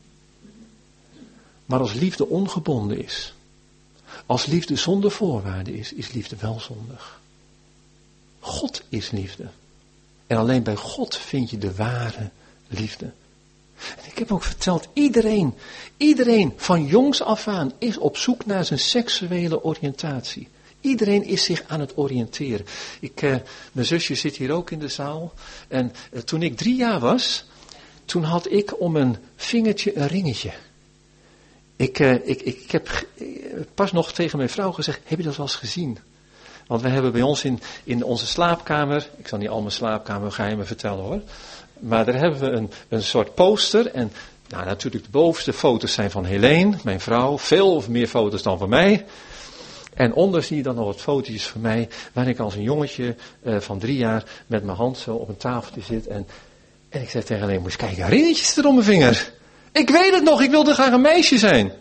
[SPEAKER 1] Maar als liefde ongebonden is, als liefde zonder voorwaarden is, is liefde wel zondig. God is liefde. En alleen bij God vind je de ware liefde. En ik heb ook verteld, iedereen, iedereen van jongs af aan is op zoek naar zijn seksuele oriëntatie. Iedereen is zich aan het oriënteren. Ik, uh, mijn zusje zit hier ook in de zaal. En uh, toen ik drie jaar was, toen had ik om een vingertje een ringetje. Ik, uh, ik, ik, ik heb pas nog tegen mijn vrouw gezegd, heb je dat wel eens gezien? Want we hebben bij ons in, in onze slaapkamer, ik zal niet al mijn slaapkamergeheimen vertellen hoor, maar daar hebben we een, een soort poster en nou, natuurlijk de bovenste foto's zijn van Helene, mijn vrouw, veel of meer foto's dan van mij. En onder zie je dan nog wat fotootjes van mij, waar ik als een jongetje uh, van drie jaar met mijn hand zo op een tafeltje zit en, en ik zeg tegen Helene, moet je kijken, ringetjes er om mijn vinger. Ik weet het nog, ik wilde graag een meisje zijn.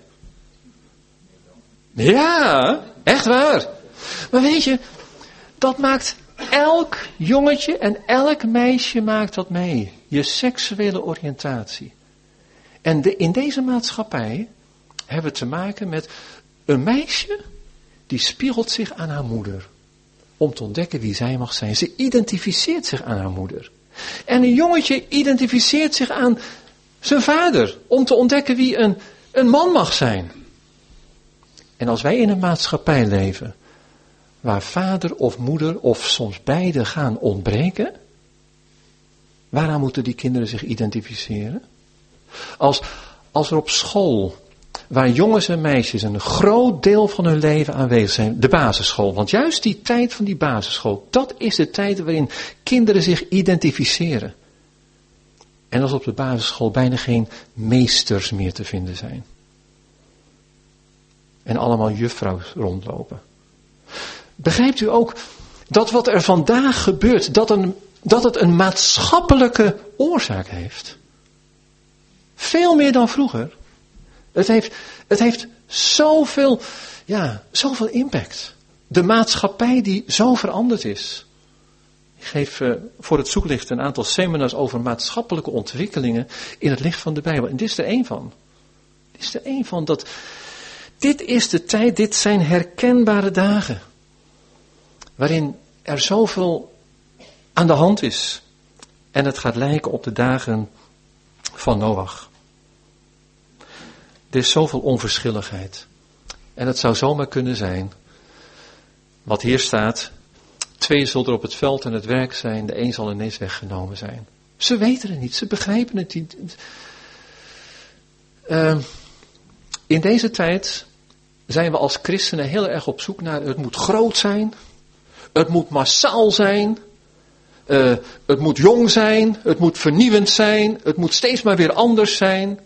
[SPEAKER 1] Ja, echt waar. Maar weet je, dat maakt elk jongetje en elk meisje maakt dat mee. Je seksuele oriëntatie. En de, in deze maatschappij hebben we te maken met een meisje die spiegelt zich aan haar moeder. Om te ontdekken wie zij mag zijn. Ze identificeert zich aan haar moeder. En een jongetje identificeert zich aan zijn vader. Om te ontdekken wie een, een man mag zijn. En als wij in een maatschappij leven waar vader of moeder of soms beide gaan ontbreken, waaraan moeten die kinderen zich identificeren? Als, als er op school, waar jongens en meisjes een groot deel van hun leven aanwezig zijn, de basisschool, want juist die tijd van die basisschool, dat is de tijd waarin kinderen zich identificeren. En als op de basisschool bijna geen meesters meer te vinden zijn. En allemaal juffrouws rondlopen. Begrijpt u ook dat wat er vandaag gebeurt, dat, een, dat het een maatschappelijke oorzaak heeft? Veel meer dan vroeger. Het heeft, het heeft zoveel, ja, zoveel impact. De maatschappij die zo veranderd is. Ik geef uh, voor het zoeklicht een aantal seminars over maatschappelijke ontwikkelingen in het licht van de Bijbel. En dit is er één van. Dit is er één van dat... Dit is de tijd, dit zijn herkenbare dagen. Waarin er zoveel aan de hand is. En het gaat lijken op de dagen van Noach. Er is zoveel onverschilligheid. En het zou zomaar kunnen zijn, wat hier staat, twee zullen op het veld aan het werk zijn, de een zal ineens weggenomen zijn. Ze weten het niet, ze begrijpen het niet. Uh, in deze tijd zijn we als christenen heel erg op zoek naar, het moet groot zijn, het moet massaal zijn, uh, het moet jong zijn, het moet vernieuwend zijn, het moet steeds maar weer anders zijn.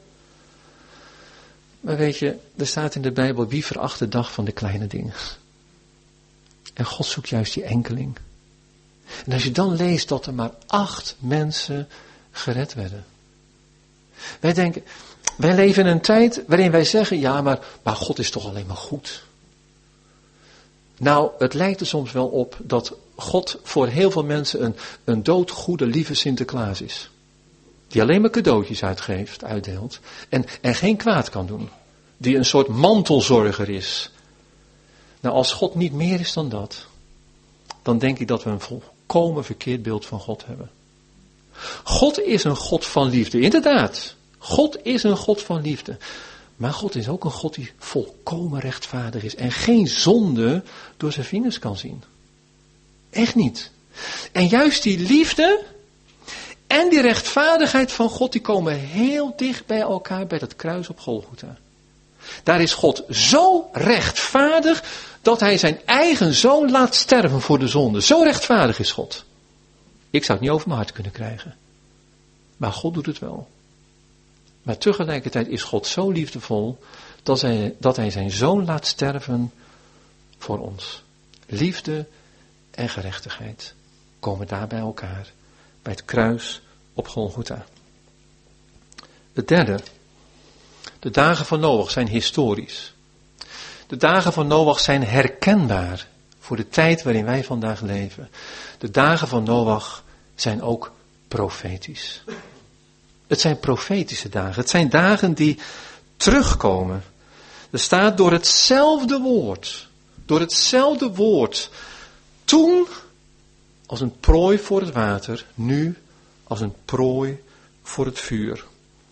[SPEAKER 1] Maar weet je, er staat in de Bijbel, wie veracht de dag van de kleine dingen? En God zoekt juist die enkeling. En als je dan leest dat er maar acht mensen gered werden. Wij denken, wij leven in een tijd waarin wij zeggen, ja, maar, maar God is toch alleen maar goed. Nou, het lijkt er soms wel op dat God voor heel veel mensen een, een doodgoede, lieve Sinterklaas is. Die alleen maar cadeautjes uitgeeft, uitdeelt. En, en geen kwaad kan doen. Die een soort mantelzorger is. Nou, als God niet meer is dan dat, dan denk ik dat we een volkomen verkeerd beeld van God hebben. God is een God van liefde, inderdaad. God is een God van liefde. Maar God is ook een God die volkomen rechtvaardig is en geen zonde door zijn vingers kan zien. Echt niet. En juist die liefde en die rechtvaardigheid van God, die komen heel dicht bij elkaar bij dat kruis op Golgotha. Daar is God zo rechtvaardig dat hij zijn eigen zoon laat sterven voor de zonde. Zo rechtvaardig is God. Ik zou het niet over mijn hart kunnen krijgen. Maar God doet het wel. Maar tegelijkertijd is God zo liefdevol dat hij, dat hij zijn zoon laat sterven voor ons. Liefde en gerechtigheid komen daar bij elkaar. Bij het kruis op Golgotha. Het derde. De dagen van Noach zijn historisch. De dagen van Noach zijn herkenbaar voor de tijd waarin wij vandaag leven. De dagen van Noach zijn ook profetisch. Het zijn profetische dagen. Het zijn dagen die terugkomen. Er staat door hetzelfde woord. Door hetzelfde woord. Toen als een prooi voor het water. Nu als een prooi voor het vuur.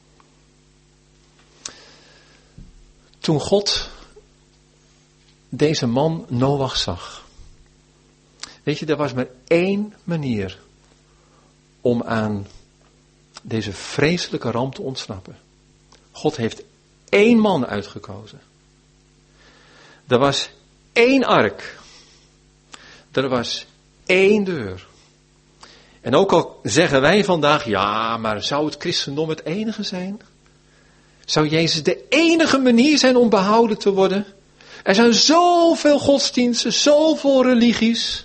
[SPEAKER 1] Toen God deze man Noach zag. Weet je, er was maar één manier om aan deze vreselijke ramp te ontsnappen. God heeft één man uitgekozen. Er was één ark. Er was één deur. En ook al zeggen wij vandaag, ja, maar zou het christendom het enige zijn? Zou Jezus de enige manier zijn om behouden te worden? Er zijn zoveel godsdiensten, zoveel religies.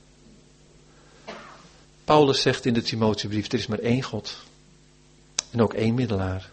[SPEAKER 1] Paulus zegt in de Timotheusbrief, er is maar één God. En ook één middelaar.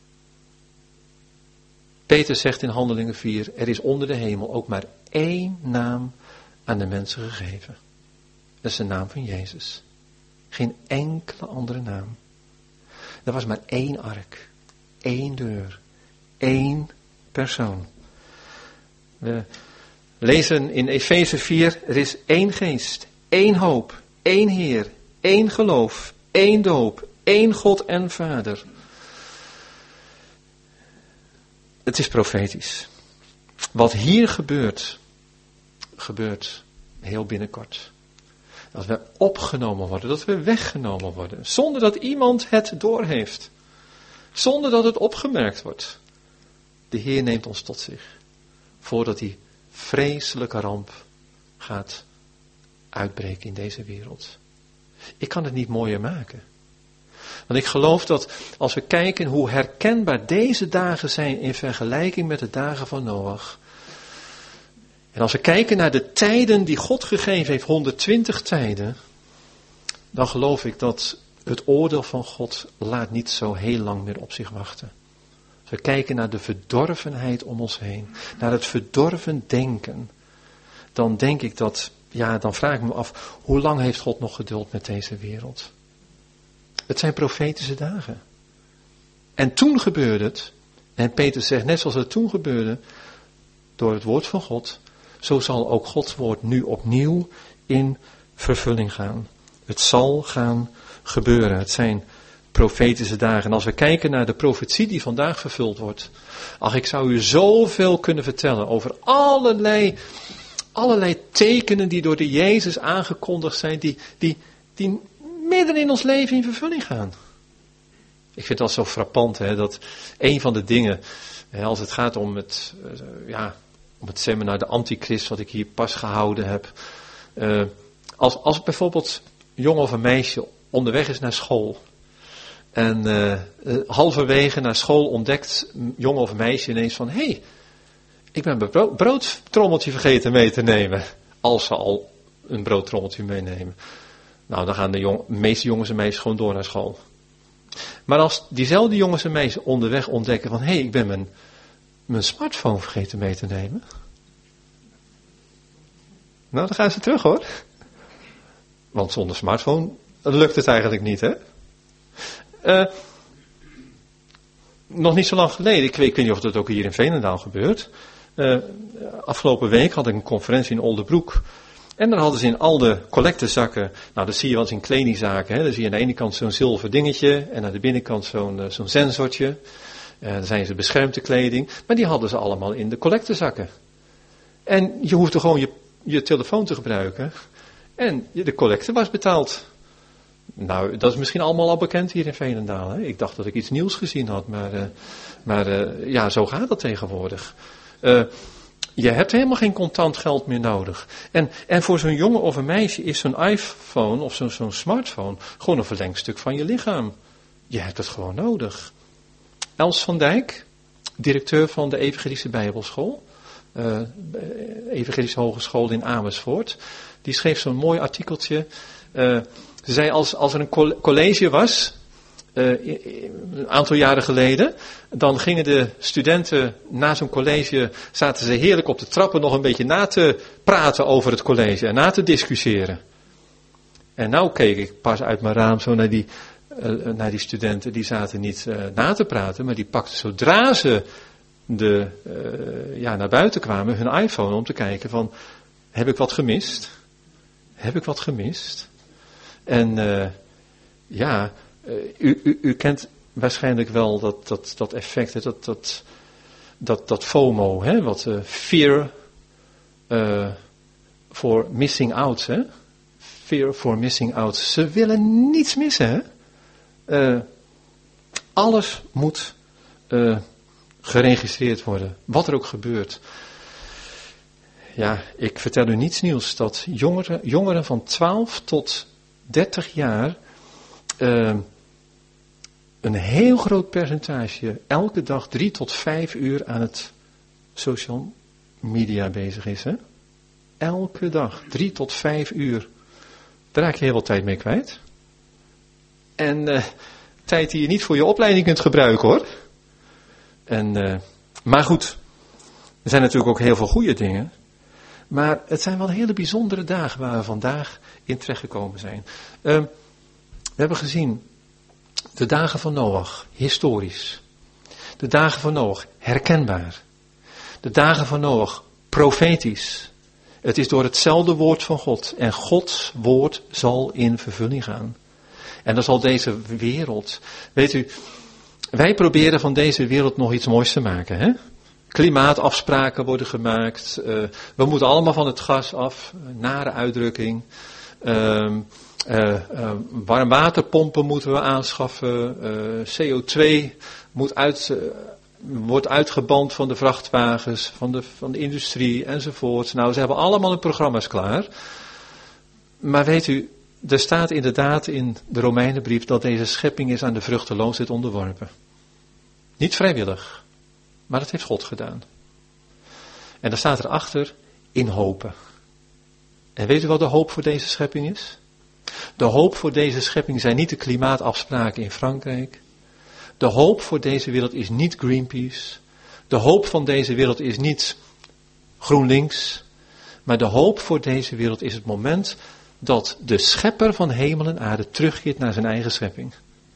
[SPEAKER 1] Peter zegt in Handelingen vier, er is onder de hemel ook maar één naam aan de mensen gegeven. Dat is de naam van Jezus. Geen enkele andere naam. Er was maar één ark. Eén deur. Eén persoon. We lezen in Efeze vier, er is één geest, één hoop, één Heer, één geloof, één doop, één God en Vader. Het is profetisch. Wat hier gebeurt, gebeurt heel binnenkort. Dat we opgenomen worden, dat we weggenomen worden, zonder dat iemand het doorheeft. Zonder dat het opgemerkt wordt. De Heer neemt ons tot zich. Voordat die vreselijke ramp gaat uitbreken in deze wereld. Ik kan het niet mooier maken. Want ik geloof dat als we kijken hoe herkenbaar deze dagen zijn in vergelijking met de dagen van Noach. En als we kijken naar de tijden die God gegeven heeft, honderdtwintig tijden. Dan geloof ik dat het oordeel van God laat niet zo heel lang meer op zich wachten. Als we kijken naar de verdorvenheid om ons heen, naar het verdorven denken, dan denk ik dat, ja, dan vraag ik me af, hoe lang heeft God nog geduld met deze wereld? Het zijn profetische dagen. En toen gebeurde het, en Peter zegt, net zoals het toen gebeurde, door het woord van God, zo zal ook Gods woord nu opnieuw in vervulling gaan. Het zal gaan gebeuren. Het zijn profetische dagen. En als we kijken naar de profetie die vandaag vervuld wordt. Ach, ik zou u zoveel kunnen vertellen over allerlei, allerlei tekenen die door de Jezus aangekondigd zijn. Die, die, die midden in ons leven in vervulling gaan. Ik vind dat zo frappant, hè, dat een van de dingen, hè, als het gaat om het, uh, ja, om het seminar de Antichrist, wat ik hier pas gehouden heb. Uh, als, als bijvoorbeeld een jongen of een meisje onderweg is naar school. En uh, uh, halverwege naar school ontdekt een jongen of een meisje ineens van, hé, hey, ik ben mijn brood, broodtrommeltje vergeten mee te nemen. Als ze al een broodtrommeltje meenemen. Nou, dan gaan de, jong, de meeste jongens en meisjes gewoon door naar school. Maar als diezelfde jongens en meisjes onderweg ontdekken van, hé, hey, ik ben mijn, mijn smartphone vergeten mee te nemen. Nou, dan gaan ze terug hoor. Want zonder smartphone lukt het eigenlijk niet, hè? Uh, nog niet zo lang geleden, ik weet, ik weet niet of dat ook hier in Veenendaal gebeurt. Uh, afgelopen week had ik een conferentie in Oldenbroek. En daar hadden ze in al de collectezakken, nou dat zie je wel eens in kledingzaken, hè? Dan zie je aan de ene kant zo'n zilver dingetje en aan de binnenkant zo'n, uh, zo'n sensortje. Uh, dan zijn ze beschermde kleding, maar die hadden ze allemaal in de collectezakken. En je hoefde gewoon je, je telefoon te gebruiken en de collecte was betaald. Nou, dat is misschien allemaal al bekend hier in Veenendaal. Hè? Ik dacht dat ik iets nieuws gezien had, maar, uh, maar uh, ja, zo gaat dat tegenwoordig. Uh, je hebt helemaal geen contant geld meer nodig. En, en voor zo'n jongen of een meisje is zo'n iPhone of zo'n, zo'n smartphone gewoon een verlengstuk van je lichaam. Je hebt het gewoon nodig. Els van Dijk, directeur van de Evangelische Bijbelschool, uh, Evangelische Hogeschool in Amersfoort, die schreef zo'n mooi artikeltje. Uh, Ze zei, als, als er een college was, uh, een aantal jaren geleden, dan gingen de studenten na zo'n college, zaten ze heerlijk op de trappen nog een beetje na te praten over het college en na te discussiëren. En nou keek ik pas uit mijn raam zo naar die, uh, naar die studenten, die zaten niet uh, na te praten, maar die pakten zodra ze de, uh, ja, naar buiten kwamen hun iPhone om te kijken van, heb ik wat gemist? Heb ik wat gemist? En uh, ja, uh, u, u, u kent waarschijnlijk wel dat, dat, dat effect, hè, dat, dat, dat, dat FOMO, hè, wat uh, fear uh, for missing out, hè? Fear for missing out. Ze willen niets missen, hè? Uh, alles moet uh, geregistreerd worden, wat er ook gebeurt. Ja, ik vertel u niets nieuws, dat jongeren, jongeren van twaalf tot dertig jaar uh, een heel groot percentage elke dag drie tot vijf uur aan het social media bezig is. Hè? Elke dag drie tot vijf uur. Daar raak je heel veel tijd mee kwijt. En uh, tijd die je niet voor je opleiding kunt gebruiken hoor. En, uh, maar goed, er zijn natuurlijk ook heel veel goede dingen. Maar het zijn wel hele bijzondere dagen waar we vandaag in terechtgekomen zijn. Uh, we hebben gezien de dagen van Noach, historisch. De dagen van Noach, herkenbaar. De dagen van Noach, profetisch. Het is door hetzelfde woord van God. En Gods woord zal in vervulling gaan. En dan zal deze wereld, weet u, wij proberen van deze wereld nog iets moois te maken, hè? Klimaatafspraken worden gemaakt. Uh, we moeten allemaal van het gas af. Nare uitdrukking. Uh, uh, uh, warmwaterpompen moeten we aanschaffen. Uh, C O twee moet uit, uh, wordt uitgeband van de vrachtwagens, van de, van de industrie enzovoort. Nou, ze hebben allemaal hun programma's klaar. Maar weet u, er staat inderdaad in de Romeinenbrief dat deze schepping is aan de vruchteloosheid onderworpen. Niet vrijwillig. Maar dat heeft God gedaan. En dan staat erachter, in hopen. En weet u wat de hoop voor deze schepping is? De hoop voor deze schepping zijn niet de klimaatafspraken in Frankrijk. De hoop voor deze wereld is niet Greenpeace. De hoop van deze wereld is niet GroenLinks. Maar de hoop voor deze wereld is het moment dat de schepper van hemel en aarde terugkeert naar zijn eigen schepping.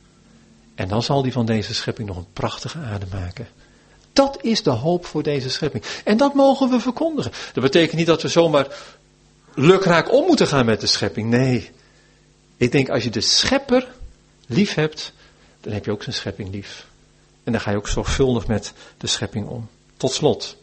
[SPEAKER 1] En dan zal hij van deze schepping nog een prachtige aarde maken. Dat is de hoop voor deze schepping. En dat mogen we verkondigen. Dat betekent niet dat we zomaar lukraak om moeten gaan met de schepping. Nee. Ik denk als je de schepper lief hebt, dan heb je ook zijn schepping lief. En dan ga je ook zorgvuldig met de schepping om. Tot slot.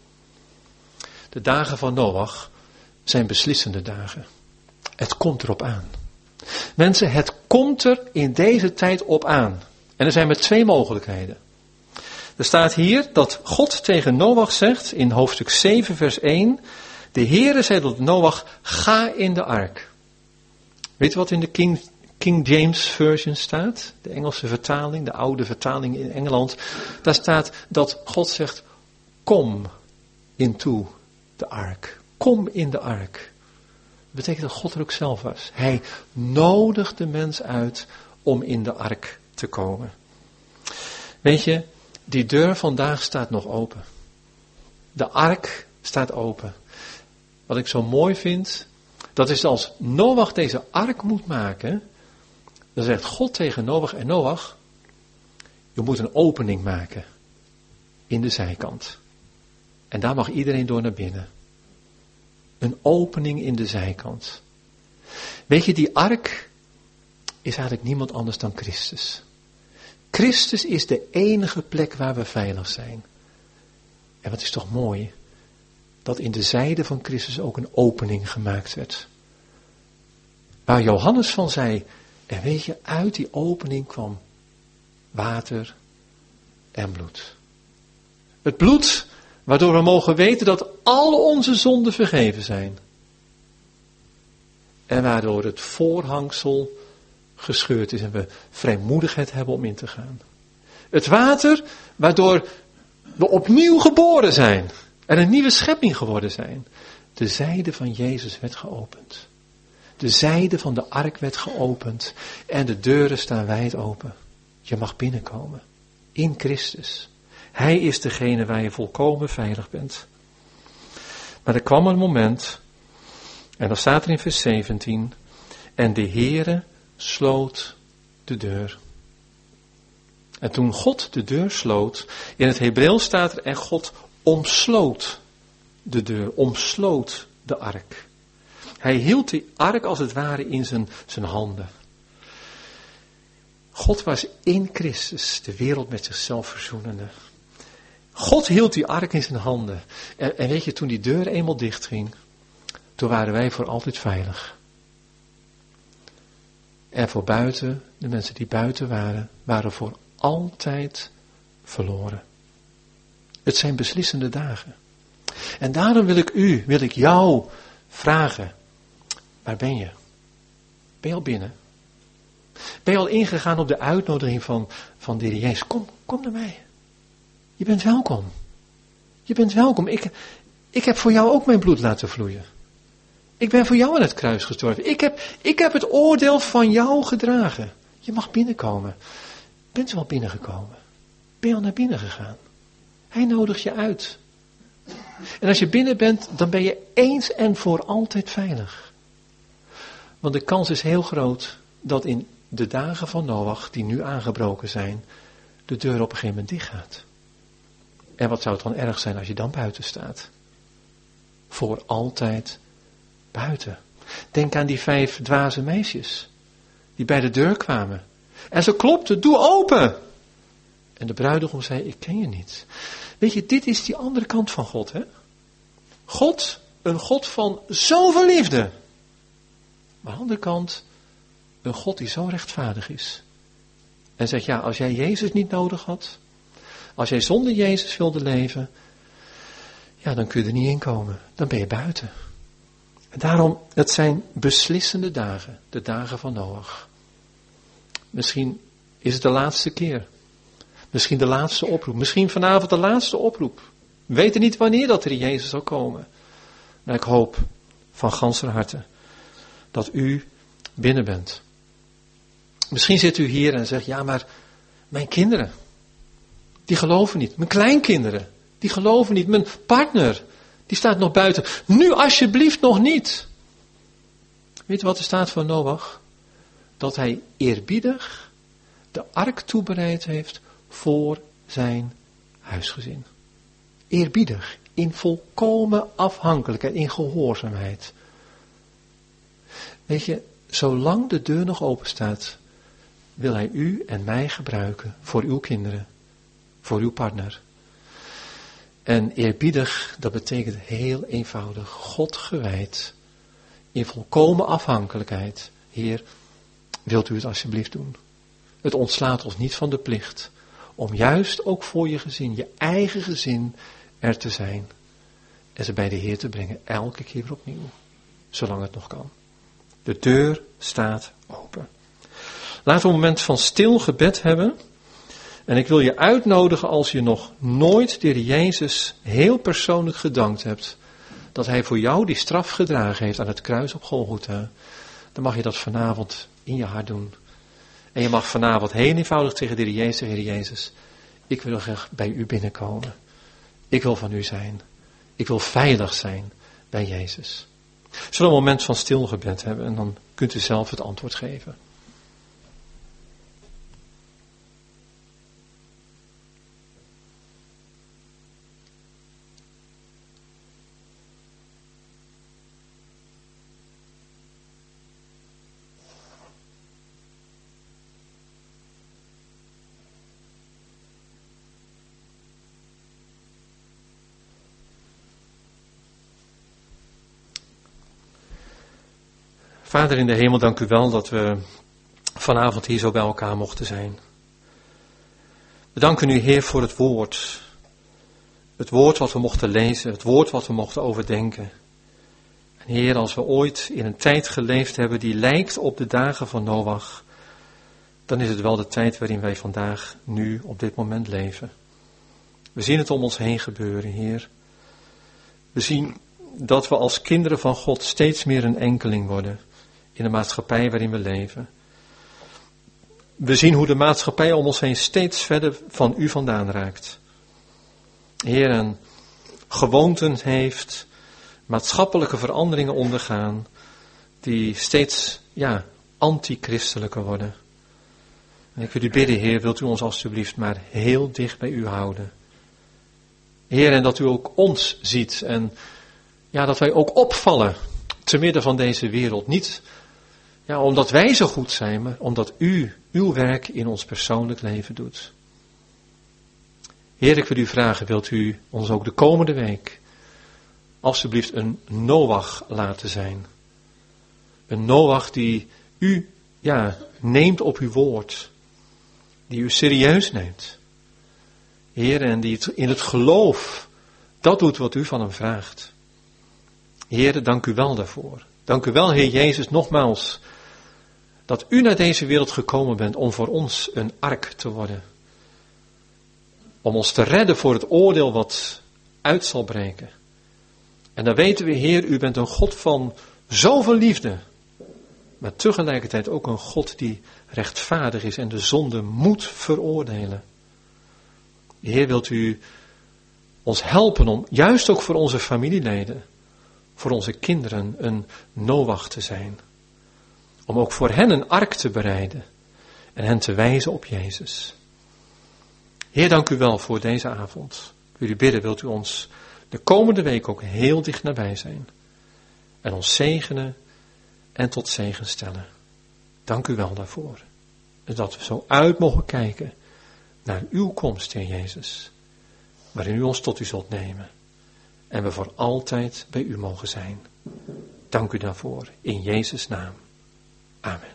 [SPEAKER 1] De dagen van Noach zijn beslissende dagen. Het komt erop aan. Mensen, het komt er in deze tijd op aan. En er zijn maar twee mogelijkheden. Er staat hier dat God tegen Noach zegt in hoofdstuk zeven vers één. De Heere zei tot Noach, ga in de ark. Weet je wat in de King, King James Version staat? De Engelse vertaling, de oude vertaling in Engeland. Daar staat dat God zegt, kom into de ark. Kom in de ark. Dat betekent dat God er ook zelf was. Hij nodigt de mens uit om in de ark te komen. Weet je, die deur vandaag staat nog open. De ark staat open. Wat ik zo mooi vind, dat is als Noach deze ark moet maken, dan zegt God tegen Noach en Noach, je moet een opening maken in de zijkant. En daar mag iedereen door naar binnen. Een opening in de zijkant. Weet je, die ark is eigenlijk niemand anders dan Christus. Christus is de enige plek waar we veilig zijn. En wat is toch mooi, dat in de zijde van Christus ook een opening gemaakt werd. Waar Johannes van zei, en weet je, uit die opening kwam water en bloed. Het bloed waardoor we mogen weten dat al onze zonden vergeven zijn. En waardoor het voorhangsel gescheurd is en we vrijmoedigheid hebben om in te gaan. Het water waardoor we opnieuw geboren zijn en een nieuwe schepping geworden zijn. De zijde van Jezus werd geopend. De zijde van de ark werd geopend en de deuren staan wijd open. Je mag binnenkomen in Christus. Hij is degene waar je volkomen veilig bent. Maar er kwam een moment, en dan staat er in vers zeventien, en de Heere sloot de deur. En toen God de deur sloot, in het Hebreeuws staat er, en God omsloot de deur, omsloot de ark. Hij hield die ark als het ware in zijn, zijn handen. God was in Christus de wereld met zichzelf verzoenende. God hield die ark in zijn handen. En, en weet je, toen die deur eenmaal dichtging, toen waren wij voor altijd veilig. En voor buiten, de mensen die buiten waren, waren voor altijd verloren. Het zijn beslissende dagen. En daarom wil ik u, wil ik jou vragen, waar ben je? Ben je al binnen? Ben je al ingegaan op de uitnodiging van, van de Heer Jezus? Kom, kom naar mij. Je bent welkom. Je bent welkom. Ik, ik heb voor jou ook mijn bloed laten vloeien. Ik ben voor jou aan het kruis gestorven. Ik heb, ik heb het oordeel van jou gedragen. Je mag binnenkomen. Bent u al binnengekomen? Ben je al naar binnen gegaan? Hij nodigt je uit. En als je binnen bent, dan ben je eens en voor altijd veilig. Want de kans is heel groot dat in de dagen van Noach, die nu aangebroken zijn, de deur op een gegeven moment dicht gaat. En wat zou het dan erg zijn als je dan buiten staat? Voor altijd buiten. Denk aan die vijf dwaze meisjes, die bij de deur kwamen. En ze klopten, doe open! En de bruidegom zei, ik ken je niet. Weet je, dit is die andere kant van God, hè? God, een God van zoveel liefde. Maar aan de andere kant, een God die zo rechtvaardig is. En zegt, ja, als jij Jezus niet nodig had, als jij zonder Jezus wilde leven, ja, dan kun je er niet in komen. Dan ben je buiten. En daarom, het zijn beslissende dagen, de dagen van Noach. Misschien is het de laatste keer. Misschien de laatste oproep. Misschien vanavond de laatste oproep. We weten niet wanneer dat er Jezus zal komen. Maar ik hoop van ganser harte dat u binnen bent. Misschien zit u hier en zegt, ja, maar mijn kinderen, die geloven niet. Mijn kleinkinderen, die geloven niet. Mijn partner, die staat nog buiten. Nu alsjeblieft nog niet. Weet je wat er staat van Noach? Dat hij eerbiedig de ark toebereid heeft voor zijn huisgezin. Eerbiedig, in volkomen afhankelijkheid, in gehoorzaamheid. Weet je, zolang de deur nog open staat, wil hij u en mij gebruiken voor uw kinderen, voor uw partner. En eerbiedig, dat betekent heel eenvoudig, God gewijd, in volkomen afhankelijkheid. Heer, wilt u het alsjeblieft doen? Het ontslaat ons niet van de plicht om juist ook voor je gezin, je eigen gezin, er te zijn. En ze bij de Heer te brengen, elke keer weer opnieuw, zolang het nog kan. De deur staat open. Laten we een moment van stil gebed hebben. En ik wil je uitnodigen, als je nog nooit de Heer Jezus heel persoonlijk gedankt hebt, dat hij voor jou die straf gedragen heeft aan het kruis op Golgotha, dan mag je dat vanavond in je hart doen. En je mag vanavond heel eenvoudig tegen de Heer Jezus zeggen: Heer Jezus, ik wil graag bij u binnenkomen. Ik wil van u zijn. Ik wil veilig zijn bij Jezus. Zullen we een moment van stilgebed hebben en dan kunt u zelf het antwoord geven. Vader in de hemel, dank u wel dat we vanavond hier zo bij elkaar mochten zijn. We danken u, Heer, voor het woord. Het woord wat we mochten lezen, het woord wat we mochten overdenken. En Heer, als we ooit in een tijd geleefd hebben die lijkt op de dagen van Noach, dan is het wel de tijd waarin wij vandaag, nu, op dit moment leven. We zien het om ons heen gebeuren, Heer. We zien dat we als kinderen van God steeds meer een enkeling worden in de maatschappij waarin we leven. We zien hoe de maatschappij om ons heen steeds verder van u vandaan raakt. Heer, en gewoonten heeft, maatschappelijke veranderingen ondergaan, die steeds, ja, antichristelijker worden. En ik wil u bidden, Heer, wilt u ons alstublieft maar heel dicht bij u houden. Heer, en dat u ook ons ziet en ja, dat wij ook opvallen te midden van deze wereld. Niet ja, omdat wij zo goed zijn, maar omdat u uw werk in ons persoonlijk leven doet. Heer, ik wil u vragen, wilt u ons ook de komende week alsjeblieft een Noach laten zijn. Een Noach die u ja, neemt op uw woord. Die u serieus neemt. Heer, en die het in het geloof dat doet wat u van hem vraagt. Heer, dank u wel daarvoor. Dank u wel, Heer Jezus, nogmaals, dat u naar deze wereld gekomen bent om voor ons een ark te worden. Om ons te redden voor het oordeel wat uit zal breken. En dan weten we, Heer, u bent een God van zoveel liefde, maar tegelijkertijd ook een God die rechtvaardig is en de zonde moet veroordelen. Heer, wilt u ons helpen om, juist ook voor onze familieleden, voor onze kinderen, een Noach te zijn. Om ook voor hen een ark te bereiden en hen te wijzen op Jezus. Heer, dank u wel voor deze avond. Ik wil u bidden, wilt u ons de komende week ook heel dicht nabij zijn. En ons zegenen en tot zegen stellen. Dank u wel daarvoor. En dat we zo uit mogen kijken naar uw komst, Heer Jezus. Waarin u ons tot u zult nemen. En we voor altijd bij u mogen zijn. Dank u daarvoor. In Jezus' naam. Amen.